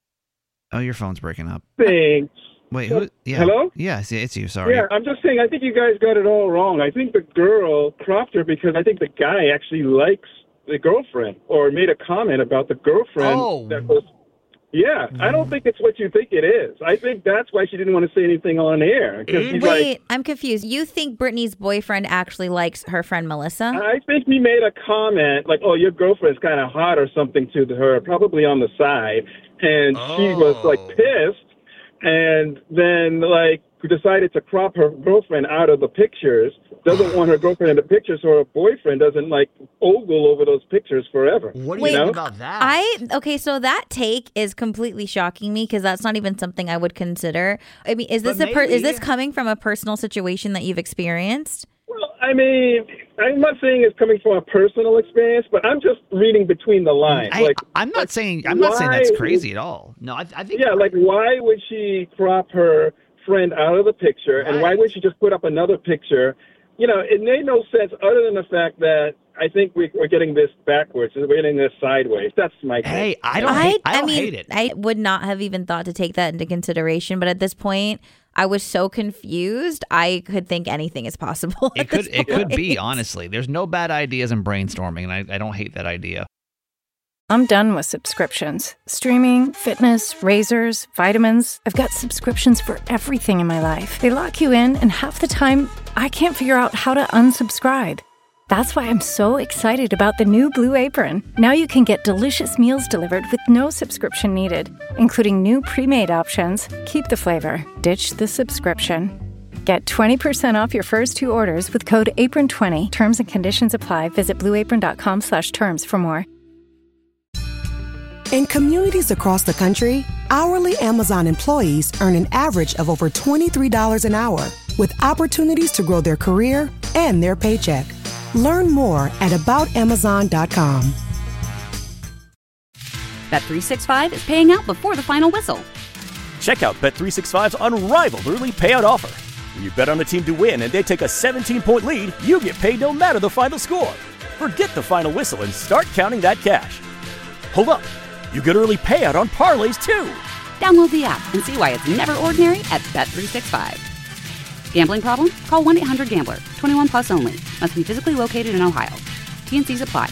Oh, your phone's breaking up. Thanks. Wait, who? Yeah. Hello? Yeah, it's, it's you. Sorry. Yeah, I'm just saying, I think you guys got it all wrong. I think the girl cropped her because I think the guy actually likes the girlfriend or made a comment about the girlfriend. Oh. That was, yeah, I don't think it's what you think it is. I think that's why she didn't want to say anything on air. 'Cause he's Wait, like, I'm confused. You think Brittany's boyfriend actually likes her friend Melissa? I think he made a comment like, oh, your girlfriend's kind of hot or something to her, probably on the side. And she was like pissed. And then, like, decided to crop her girlfriend out of the pictures, doesn't want her girlfriend in the pictures, so her boyfriend doesn't, like, ogle over those pictures forever. What do you think about that? I okay, so that take is completely shocking me because that's not even something I would consider. I mean, is this But a per- is maybe- this coming from a personal situation that you've experienced? Well, I mean, I'm not saying it's coming from a personal experience, but I'm just reading between the lines. I, like, I'm not like, saying I'm not saying that's why- crazy at all. No, I, I think Yeah, like, why would she crop her friend out of the picture, and why would she just put up another picture? You know, it made no sense other than the fact that I think we, we're getting this backwards. We're getting this sideways. That's my take. Hey, I I, I mean, I would not have even thought to take that into consideration, but at this point, I was so confused. I could think anything is possible. it could it could be, honestly. There's no bad ideas in brainstorming, and I, I don't hate that idea. I'm done with subscriptions. Streaming, fitness, razors, vitamins. I've got subscriptions for everything in my life. They lock you in, and half the time, I can't figure out how to unsubscribe. That's why I'm so excited about the new Blue Apron. Now you can get delicious meals delivered with no subscription needed, including new pre-made options. Keep the flavor, ditch the subscription. Get twenty percent off your first two orders with code apron twenty. Terms and conditions apply. Visit blueapron.com slash terms for more. In communities across the country, hourly Amazon employees earn an average of over twenty-three dollars an hour, with opportunities to grow their career and their paycheck. Learn more at about amazon dot com. Bet three sixty-five is paying out before the final whistle. Check out Bet three sixty-five's unrivaled early payout offer. When you bet on a team to win and they take a seventeen-point lead, you get paid no matter the final score. Forget the final whistle and start counting that cash. Hold up. You get early payout on parlays, too. Download the app and see why it's never ordinary at Bet three sixty-five. Gambling problem? Call one eight hundred gambler. twenty-one plus only. Must be physically located in Ohio. T N Cs apply.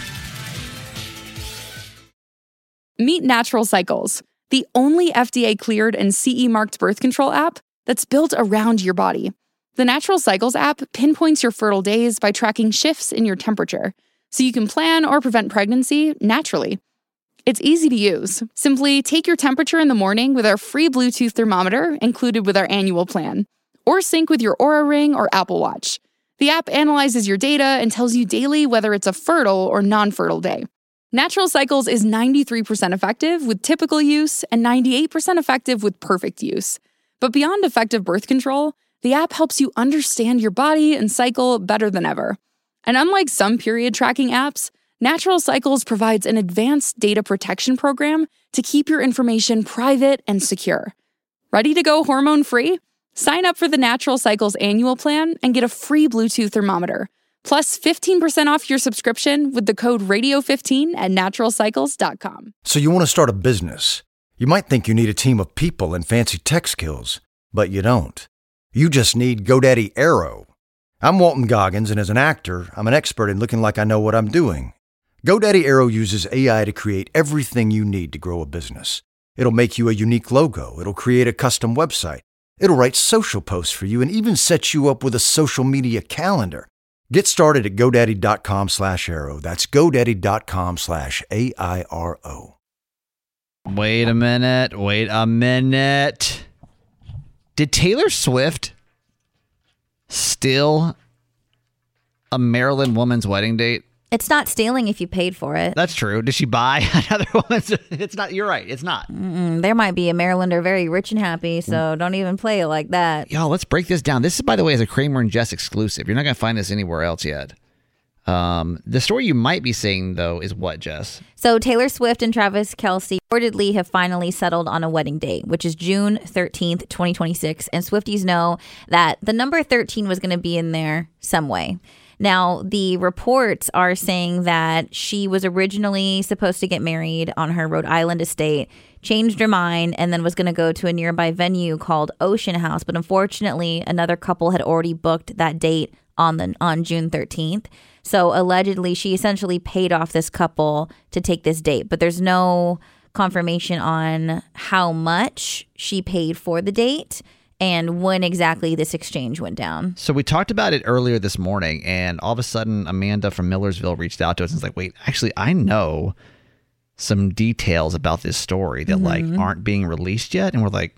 Meet Natural Cycles, the only F D A-cleared and C E marked birth control app that's built around your body. The Natural Cycles app pinpoints your fertile days by tracking shifts in your temperature, so you can plan or prevent pregnancy naturally. It's easy to use. Simply take your temperature in the morning with our free Bluetooth thermometer included with our annual plan, or sync with your Oura Ring or Apple Watch. The app analyzes your data and tells you daily whether it's a fertile or non-fertile day. Natural Cycles is ninety-three percent effective with typical use and ninety-eight percent effective with perfect use. But beyond effective birth control, the app helps you understand your body and cycle better than ever. And unlike some period tracking apps, Natural Cycles provides an advanced data protection program to keep your information private and secure. Ready to go hormone-free? Sign up for the Natural Cycles annual plan and get a free Bluetooth thermometer, plus fifteen percent off your subscription with the code radio fifteen at natural cycles dot com. So you want to start a business. You might think you need a team of people and fancy tech skills, but you don't. You just need GoDaddy Aero. I'm Walton Goggins, and as an actor, I'm an expert in looking like I know what I'm doing. GoDaddy Aero uses A I to create everything you need to grow a business. It'll make you a unique logo. It'll create a custom website. It'll write social posts for you and even set you up with a social media calendar. Get started at GoDaddy.com slash Aero. That's GoDaddy.com slash A I R O. Wait a minute. Wait a minute. Did Taylor Swift steal a Maryland woman's wedding date? It's not stealing if you paid for it. That's true. Did she buy another woman's? It's not. You're right. It's not. Mm-mm, there might be a Marylander very rich and happy, so don't even play it like that. Y'all, let's break this down. This is, by the way, is a Kramer and Jess exclusive. You're not going to find this anywhere else yet. Um, the story you might be seeing, though, is what, Jess? So Taylor Swift and Travis Kelce reportedly have finally settled on a wedding date, which is June thirteenth, twenty twenty-six. And Swifties know that the number thirteen was going to be in there some way. Now, the reports are saying that she was originally supposed to get married on her Rhode Island estate, changed her mind, and then was going to go to a nearby venue called Ocean House. But unfortunately, another couple had already booked that date on the on June thirteenth. So allegedly, she essentially paid off this couple to take this date. But there's no confirmation on how much she paid for the date and when exactly this exchange went down. So we talked about it earlier this morning, and all of a sudden, Amanda from Millersville reached out to us and was like, wait, actually, I know some details about this story that, mm-hmm. like, aren't being released yet. And we're like,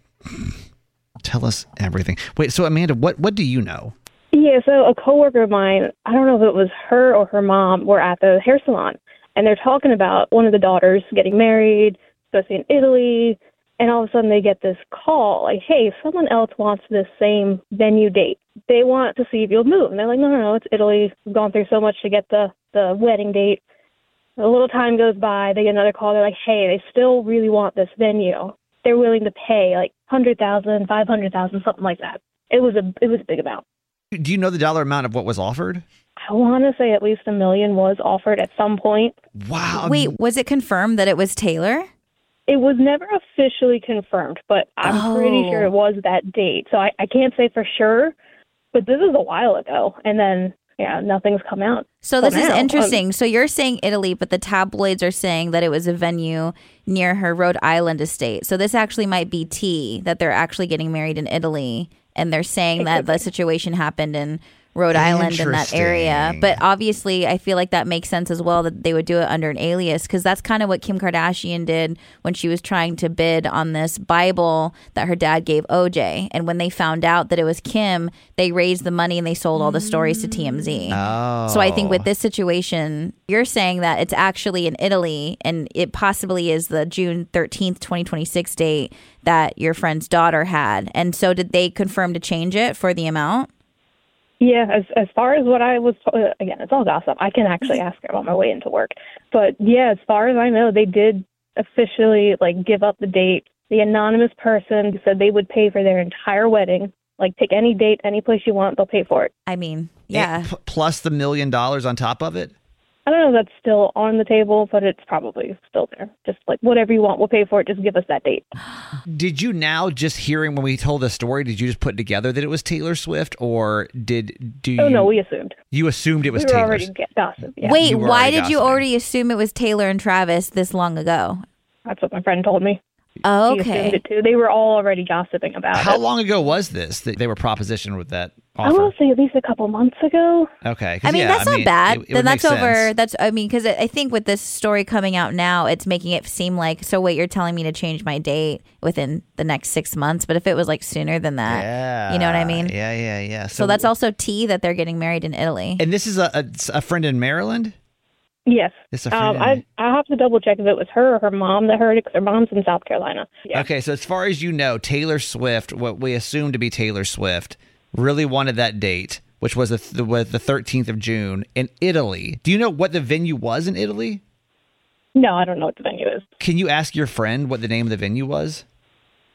tell us everything. Wait, so Amanda, what, what do you know? Yeah, so a coworker of mine, I don't know if it was her or her mom, were at the hair salon, and they're talking about one of the daughters getting married, supposed to be in Italy. And all of a sudden they get this call, like, hey, someone else wants this same venue date. They want to see if you'll move. And they're like, no, no, no, it's Italy. We've gone through so much to get the, the wedding date. A little time goes by. They get another call. They're like, hey, they still really want this venue. They're willing to pay like one hundred thousand dollars, five hundred thousand dollars, something like that. It was a it was a big amount. Do you know the dollar amount of what was offered? I want to say at least a million was offered at some point. Wow. Wait, was it confirmed that it was Taylor? It was never officially confirmed, but I'm oh. pretty sure it was that date. So I, I can't say for sure, but this is a while ago. And then, yeah, nothing's come out. So this now. is interesting. Um, so you're saying Italy, but the tabloids are saying that it was a venue near her Rhode Island estate. So this actually might be tea, that they're actually getting married in Italy. And they're saying that the situation happened in Rhode Island in that area. But obviously, I feel like that makes sense as well that they would do it under an alias, because that's kind of what Kim Kardashian did when she was trying to bid on this Bible that her dad gave O J. And when they found out that it was Kim, they raised the money and they sold all the stories to T M Z. Oh. So I think with this situation, you're saying that it's actually in Italy, and it possibly is the June thirteenth, twenty twenty-six date that your friend's daughter had. And so did they confirm to change it for the amount? Yeah, as as far as what I was, uh, again, it's all gossip. I can actually ask her on my way into work. But yeah, as far as I know, they did officially like give up the date. The anonymous person said they would pay for their entire wedding. Like, pick any date, any place you want, they'll pay for it. I mean, yeah. And p- plus the million dollars on top of it? I don't know if that's still on the table, but it's probably still there. Just like, whatever you want, we'll pay for it. Just give us that date. Did you now, just hearing when we told the story, did you just put together that it was Taylor Swift, or did do you? Oh, no, we assumed. You assumed it was we were Taylor. already gossip. Yeah. Wait, why did you already assume it was Taylor and Travis this long ago? That's what my friend told me. Oh, He okay. assumed it too. They were all already gossiping about How it. long ago was this that they were propositioned with that I offer? will say at least a couple months ago. Okay. 'cause I mean, yeah, that's I not mean, bad. It, it then would that's make over. sense. That's, I mean, because I think with this story coming out now, it's making it seem like, so wait, you're telling me to change my date within the next six months. But if it was like sooner than that, Yeah. you know what I mean? Yeah, yeah, yeah. So, that's also tea that they're getting married in Italy. And this is a, a, a friend in Maryland? Yes. It's a Um, friend I I have to double check if it was her or her mom that heard it, because her mom's in South Carolina. Yeah. Okay, so as far as you know, Taylor Swift, what we assume to be Taylor Swift, really wanted that date, which was the, the, was the thirteenth of June in Italy. Do you know what the venue was in Italy? No, I don't know what the venue is. Can you ask your friend what the name of the venue was?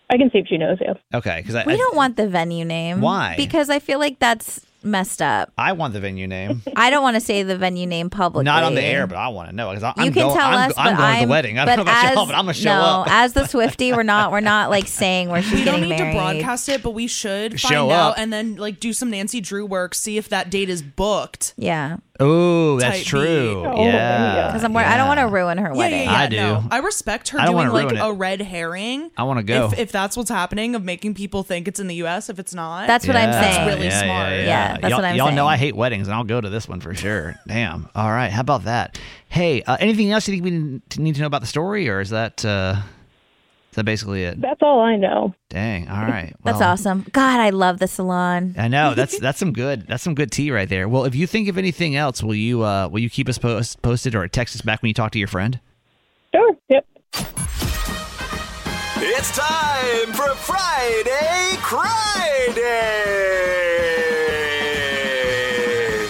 I can see if she knows you. Okay, because I We I, don't want the venue name. Why? Because I feel like that's messed up. I want the venue name. I don't want to say the venue name publicly. Not on the air, but I want to know because I'm You can going. tell I'm, us, I'm but going to I'm- the wedding. I but don't know about as, y'all, but I'm gonna show no, up. as the Swiftie, we're not. We're not like saying where she's We don't getting need married. to broadcast it, but we should find Show out up. and then like do some Nancy Drew work, see if that date is booked. Yeah. Oh, that's Type true. beat. Yeah, Because I'm. I don't want to ruin her Yeah, wedding. yeah, yeah, I do. no. I respect her I don't doing wanna like ruin a it. red herring. I want to go. If, if that's what's happening, of making people think it's in the U S if it's not. That's what I'm Yeah, saying. That's really yeah, smart. Yeah, yeah. Yeah, that's y'all, what I'm y'all know saying. I hate weddings, and I'll go to this one for sure. Damn. All right. How about that? Hey, uh, anything else you think we need to know about the story, or is that uh, is that basically it? That's all I know. Dang. All right. That's Well, awesome. God, I love the salon. I know that's that's some good that's some good tea right there. Well, if you think of anything else, will you uh, will you keep us post, posted or text us back when you talk to your friend? Sure. Yep. It's time for Friday Cry Day.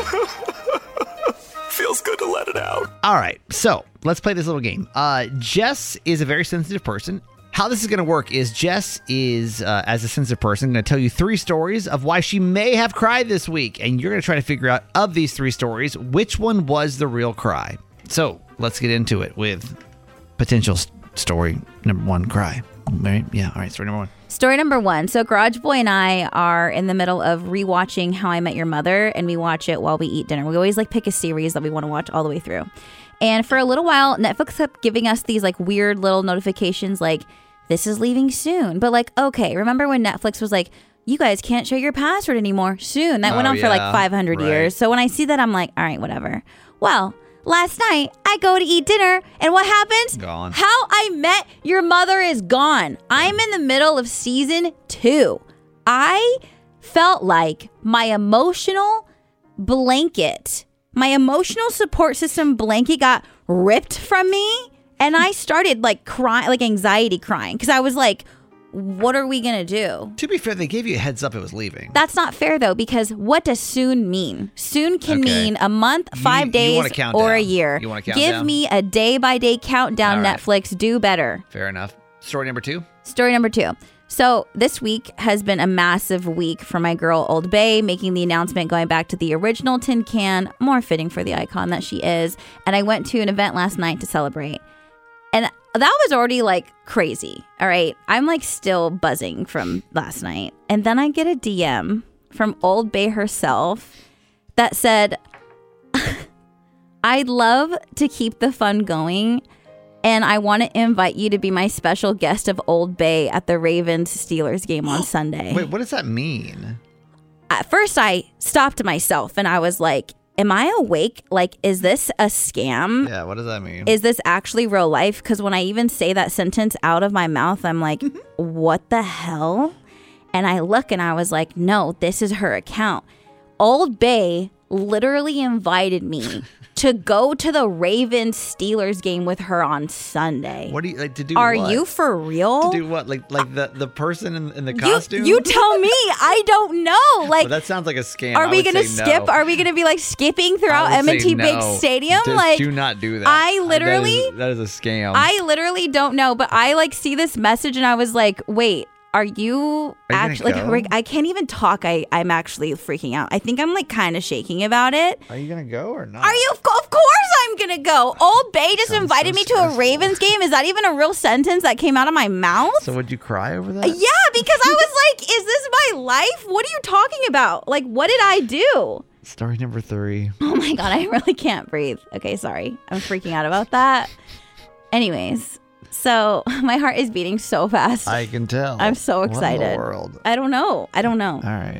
Feels good to let it out. All right, so let's play this little game. Uh, Jess is a very sensitive person. How this is going to work is Jess is, uh, as a sensitive person, going to tell you three stories of why she may have cried this week. And you're going to try to figure out, of these three stories, which one was the real cry. So let's get into it with potential s- story number one, cry. Right? Yeah, all right, story number one. Story number one. So Garage Boy and I are in the middle of rewatching How I Met Your Mother, and we watch it while we eat dinner. We always like pick a series that we want to watch all the way through. And for a little while, Netflix kept giving us these like weird little notifications like, this is leaving soon. But like, okay, remember when Netflix was like, you guys can't share your password anymore soon? That went Oh, on for like yeah, five hundred right. years. So when I see that, I'm like, all right, whatever. Well, last night, I go to eat dinner, and what happens? Gone. How I Met Your Mother is gone. I'm in the middle of season two. I felt like my emotional blanket, my emotional support system blanket got ripped from me, and I started like crying, like anxiety crying, because I was like, what are we going to do? To be fair, they gave you a heads up it was leaving. That's not fair, though, because what does soon mean? Soon can Okay. mean a month, You- five you days, want a countdown. or a year. You want a Give countdown? me a day-by-day countdown, All right. Netflix. Do better. Fair enough. Story number two. Story number two. So this week has been a massive week for my girl Old Bay, making the announcement going back to the original tin can, more fitting for the icon that she is. And I went to an event last night to celebrate. And that was already like crazy. All right. I'm like still buzzing from last night. And then I get a D M from Old Bay herself that said, I'd love to keep the fun going. And I want to invite you to be my special guest of Old Bay at the Ravens Steelers game on Sunday. Wait, what does that mean? At first, I stopped myself and I was like, am I awake? Like, is this a scam? Yeah, what does that mean? Is this actually real life? Because when I even say that sentence out of my mouth, I'm like, what the hell? And I look and I was like, no, this is her account. Old Bay literally invited me to go to the Ravens Steelers game with her on Sunday. What do you like to do? Are what? you for real? To do what? Like like the, the person in, in the You- costume? You, tell me. I don't know. Like, Well, that sounds like a scam. are I we would gonna say skip? no. Are we gonna be like skipping throughout I would M and say T Big no. Stadium? Just like, do not do that. I That literally, is- that is, a scam. I literally don't know. But I like see this message and I was like, wait. Are you Are you actually gonna like go? Rick, I can't even talk. I, I'm actually freaking out. I think I'm like kind of shaking about it. Are you gonna go or not? Are you? Of co- of course I'm gonna go. Old Bay just invited me to a Ravens game. Is that even a real sentence that came out of my mouth? So would you cry over that? Yeah, because I was like, is this my life? What are you talking about? Like, what did I do? Story number three. Oh my God, I really can't breathe. Okay, sorry. I'm freaking out about that. Anyways, so my heart is beating so fast. I can tell. I'm so What in the excited. world? I don't know. I don't know. All right.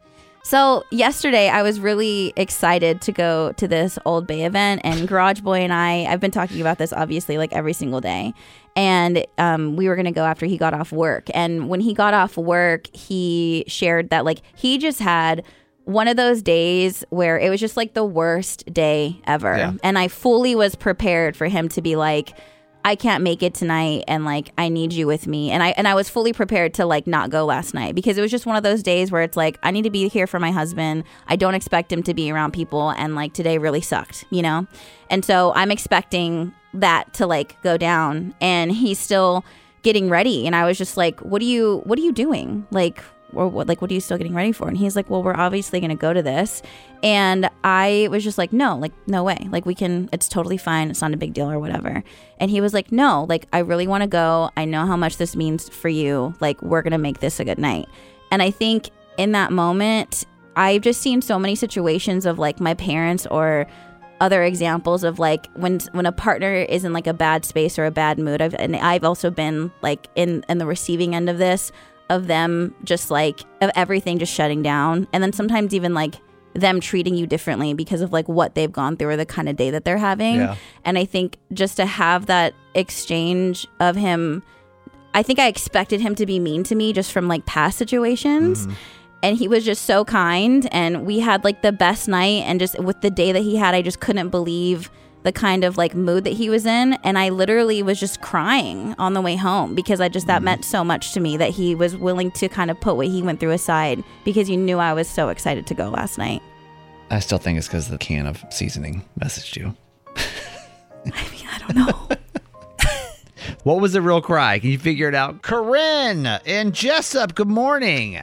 So yesterday I was really excited to go to this Old Bay event, and Garage Boy and I, I've been talking about this obviously like every single day. And um, we were going to go after he got off work. And when he got off work, he shared that like he just had one of those days where it was just like the worst day ever. Yeah. And I fully was prepared for him to be like, I can't make it tonight, and like I need you with me. And I and I was fully prepared to like not go last night, because it was just one of those days where it's like I need to be here for my husband. I don't expect him to be around people, and like today really sucked, you know? And so I'm expecting that to like go down, and he still getting ready. And I was just like, what are you, what are you doing? Like, or what, like, what are you still getting ready for? And he's like, well, we're obviously going to go to this. And I was just like, no, like, no way. Like, we can, it's totally fine. It's not a big deal or whatever. And he was like, no, like, I really want to go. I know how much this means for you. Like, we're going to make this a good night. And I think in that moment, I've just seen so many situations of like my parents or other examples of like when when a partner is in like a bad space or a bad mood. I've, and I've also been like in, in the receiving end of this, of them just like, of everything just shutting down. And then sometimes even like them treating you differently because of like what they've gone through or the kind of day that they're having. Yeah. And I think just to have that exchange of him, I think I expected him to be mean to me just from like past situations. Mm. And he was just so kind, and we had like the best night, and just with the day that he had, I just couldn't believe the kind of like mood that he was in. And I literally was just crying on the way home because I just, that mm-hmm. meant so much to me that he was willing to kind of put what he went through aside because he knew I was so excited to go last night. I still think it's because the can of seasoning messaged you. I mean, I don't know. What was the real cry? Can you figure it out? Corinne and Jessup, good morning.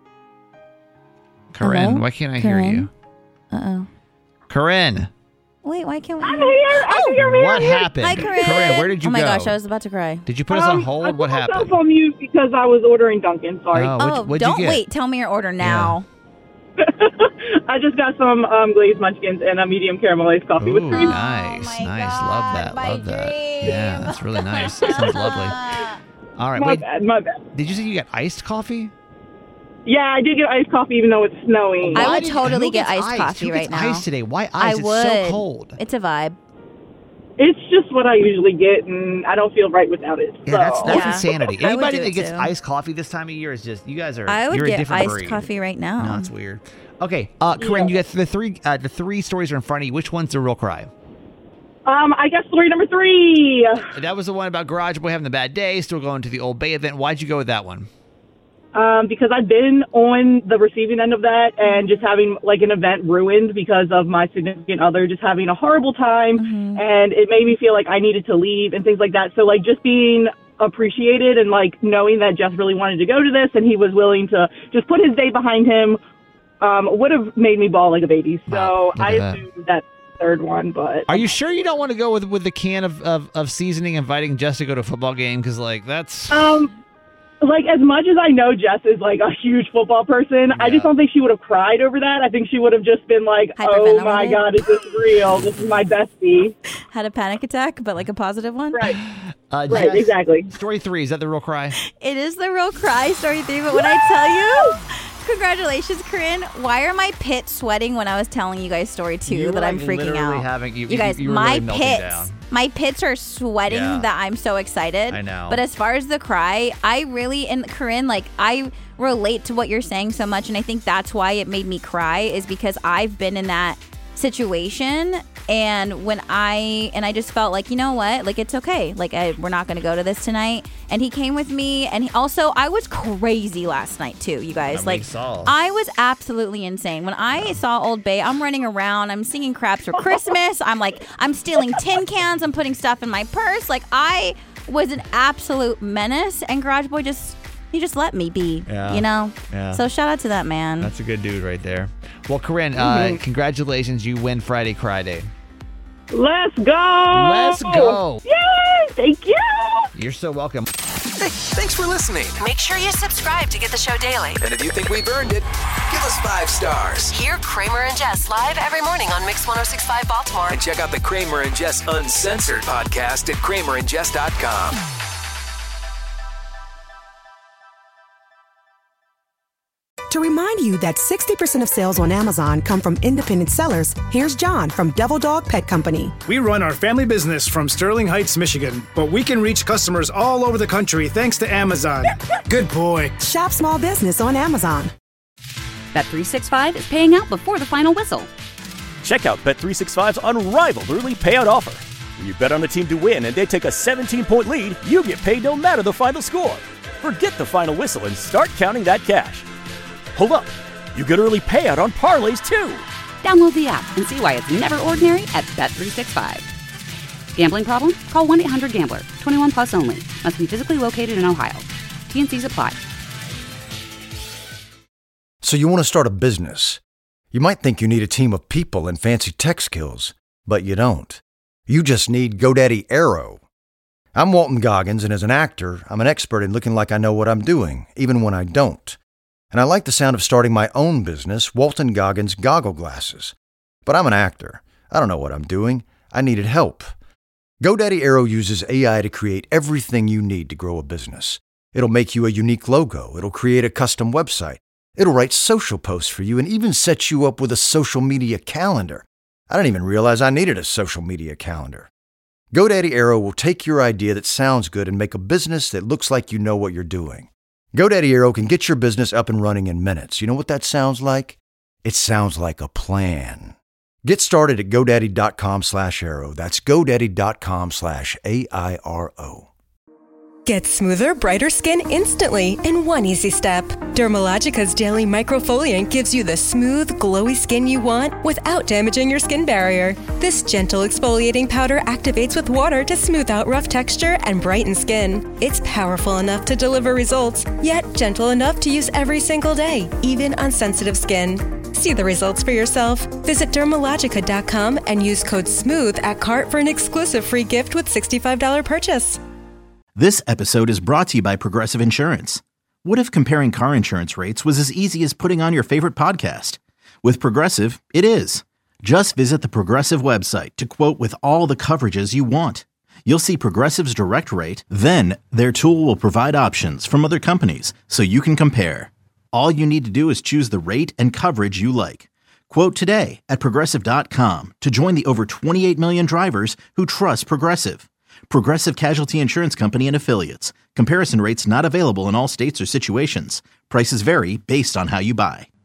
Corinne, Hello? why can't I Corinne? hear you? Uh-oh. Corinne. Wait, why can't we? I'm here. I'm here, man. What happened? Hi, Corinne. Corinne, where did you oh my go? gosh, I was about to cry. Did you put us on Um, hold? I What put happened? myself on mute because I was ordering Dunkin'. Sorry. Oh, what'd, Oh, what'd don't you get? wait. Tell me your order now. I just got some um, glazed munchkins and a medium caramel iced coffee Ooh, with cream. nice, nice. Love that. Love that. Yeah, that's really nice. That sounds lovely. All right, My wait. bad, my bad. Did you say you got iced coffee? Yeah, I did get iced coffee even though it's snowing. I Why would did- totally who get gets iced ice? coffee Who right gets now. ice today? Why ice? I It's would. so cold. It's a vibe. It's just what I usually get, and I don't feel right without it. Yeah, that's so. that's Yeah. insanity. I would Anybody do that it gets too. iced coffee this time of year is just you guys are. I would you're a get different iced breed. coffee right now. No, it's weird. Okay, uh, Corinne, you got the three. Uh, the three stories are in front of you. Which one's the real cry? Um, I guess story number three. That was the one about Garage Boy having the bad day, still going to the Old Bay event. Why'd you go with that one? Um, because I've been on the receiving end of that and just having like an event ruined because of my significant other just having a horrible time, Mm-hmm. and it made me feel like I needed to leave and things like that. So like just being appreciated and like knowing that Jeff really wanted to go to this and he was willing to just put his day behind him um, would have made me bawl like a baby. So Wow, look I at that. assumed that third one, but Are you sure you don't want to go with with the can of, of, of seasoning inviting Jess to go to a football game? Because like that's um. Like, as much as I know Jess is, like, a huge football person, I just don't think she would have cried over that. I think she would have just been like, oh, my Hyperventilated. God, is this real? This is my bestie. Had a panic attack, but like a positive one. Right. uh, Right, Jess, exactly. Story three, is that the real cry? It is the real cry story three, but when I tell you, congratulations, Corinne. Why are my pits sweating when I was telling you guys story two You were, that I'm like, freaking literally out? having- you- you guys, you were my really melting pits, down. my pits are sweating Yeah. that I'm so excited. I know. But as far as the cry, I really, and Corinne, like I relate to what you're saying so much, and I think that's why it made me cry is because I've been in that situation. And when I, and I just felt like, you know what, like it's okay. Like I, we're not going to go to this tonight. And he came with me. And he, also I was crazy last night too, you guys. I like saw. I was absolutely insane. When I saw Old Bay, I'm running around, I'm singing craps for Christmas. I'm like, I'm stealing tin cans. I'm putting stuff in my purse. Like I was an absolute menace. And Garage Boy just, he just let me be, Yeah. you know? Yeah. So shout out to that man. That's a good dude right there. Well, Corinne, Mhm. uh, congratulations. You win Friday Cry Day. Let's go! Let's go. Yay! Thank you! You're so welcome. Hey, thanks for listening. Make sure you subscribe to get the show daily. And if you think we've earned it, give us five stars. Hear Kramer and Jess live every morning on Mix one oh six point five Baltimore. And check out the Kramer and Jess Uncensored podcast at kramer and jess dot com. To remind you that sixty percent of sales on Amazon come from independent sellers, here's John from Devil Dog Pet Company. We run our family business from Sterling Heights, Michigan, but we can reach customers all over the country thanks to Amazon. Good boy. Shop small business on Amazon. Bet three sixty-five is paying out before the final whistle. Check out Bet three sixty-five's unrivaled early payout offer. When you bet on a team to win and they take a seventeen-point lead, you get paid no matter the final score. Forget the final whistle and start counting that cash. Hold up. You get early payout on parlays, too. Download the app and see why it's never ordinary at Bet three sixty-five. Gambling problem? Call one eight hundred gambler. twenty-one plus only. Must be physically located in Ohio. T N Cs apply. So you want to start a business. You might think you need a team of people and fancy tech skills, but you don't. You just need GoDaddy Aero. I'm Walton Goggins, and as an actor, I'm an expert in looking like I know what I'm doing, even when I don't. And I like the sound of starting my own business, Walton Goggins Goggle Glasses. But I'm an actor. I don't know what I'm doing. I needed help. GoDaddy Aero uses A I to create everything you need to grow a business. It'll make you a unique logo. It'll create a custom website. It'll write social posts for you and even set you up with a social media calendar. I didn't even realize I needed a social media calendar. GoDaddy Aero will take your idea that sounds good and make a business that looks like you know what you're doing. GoDaddy Aero can get your business up and running in minutes. You know what that sounds like? It sounds like a plan. Get started at GoDaddy.com slash Aero. That's GoDaddy.com slash A I R O. Get smoother, brighter skin instantly in one easy step. Dermalogica's Daily Microfoliant gives you the smooth, glowy skin you want without damaging your skin barrier. This gentle exfoliating powder activates with water to smooth out rough texture and brighten skin. It's powerful enough to deliver results, yet gentle enough to use every single day, even on sensitive skin. See the results for yourself. Visit Dermalogica dot com and use code SMOOTH at cart for an exclusive free gift with sixty-five dollars purchase. This episode is brought to you by Progressive Insurance. What if comparing car insurance rates was as easy as putting on your favorite podcast? With Progressive, it is. Just visit the Progressive website to quote with all the coverages you want. You'll see Progressive's direct rate, then their tool will provide options from other companies so you can compare. All you need to do is choose the rate and coverage you like. Quote today at Progressive dot com to join the over twenty-eight million drivers who trust Progressive. Progressive Casualty Insurance Company and Affiliates. Comparison rates not available in all states or situations. Prices vary based on how you buy.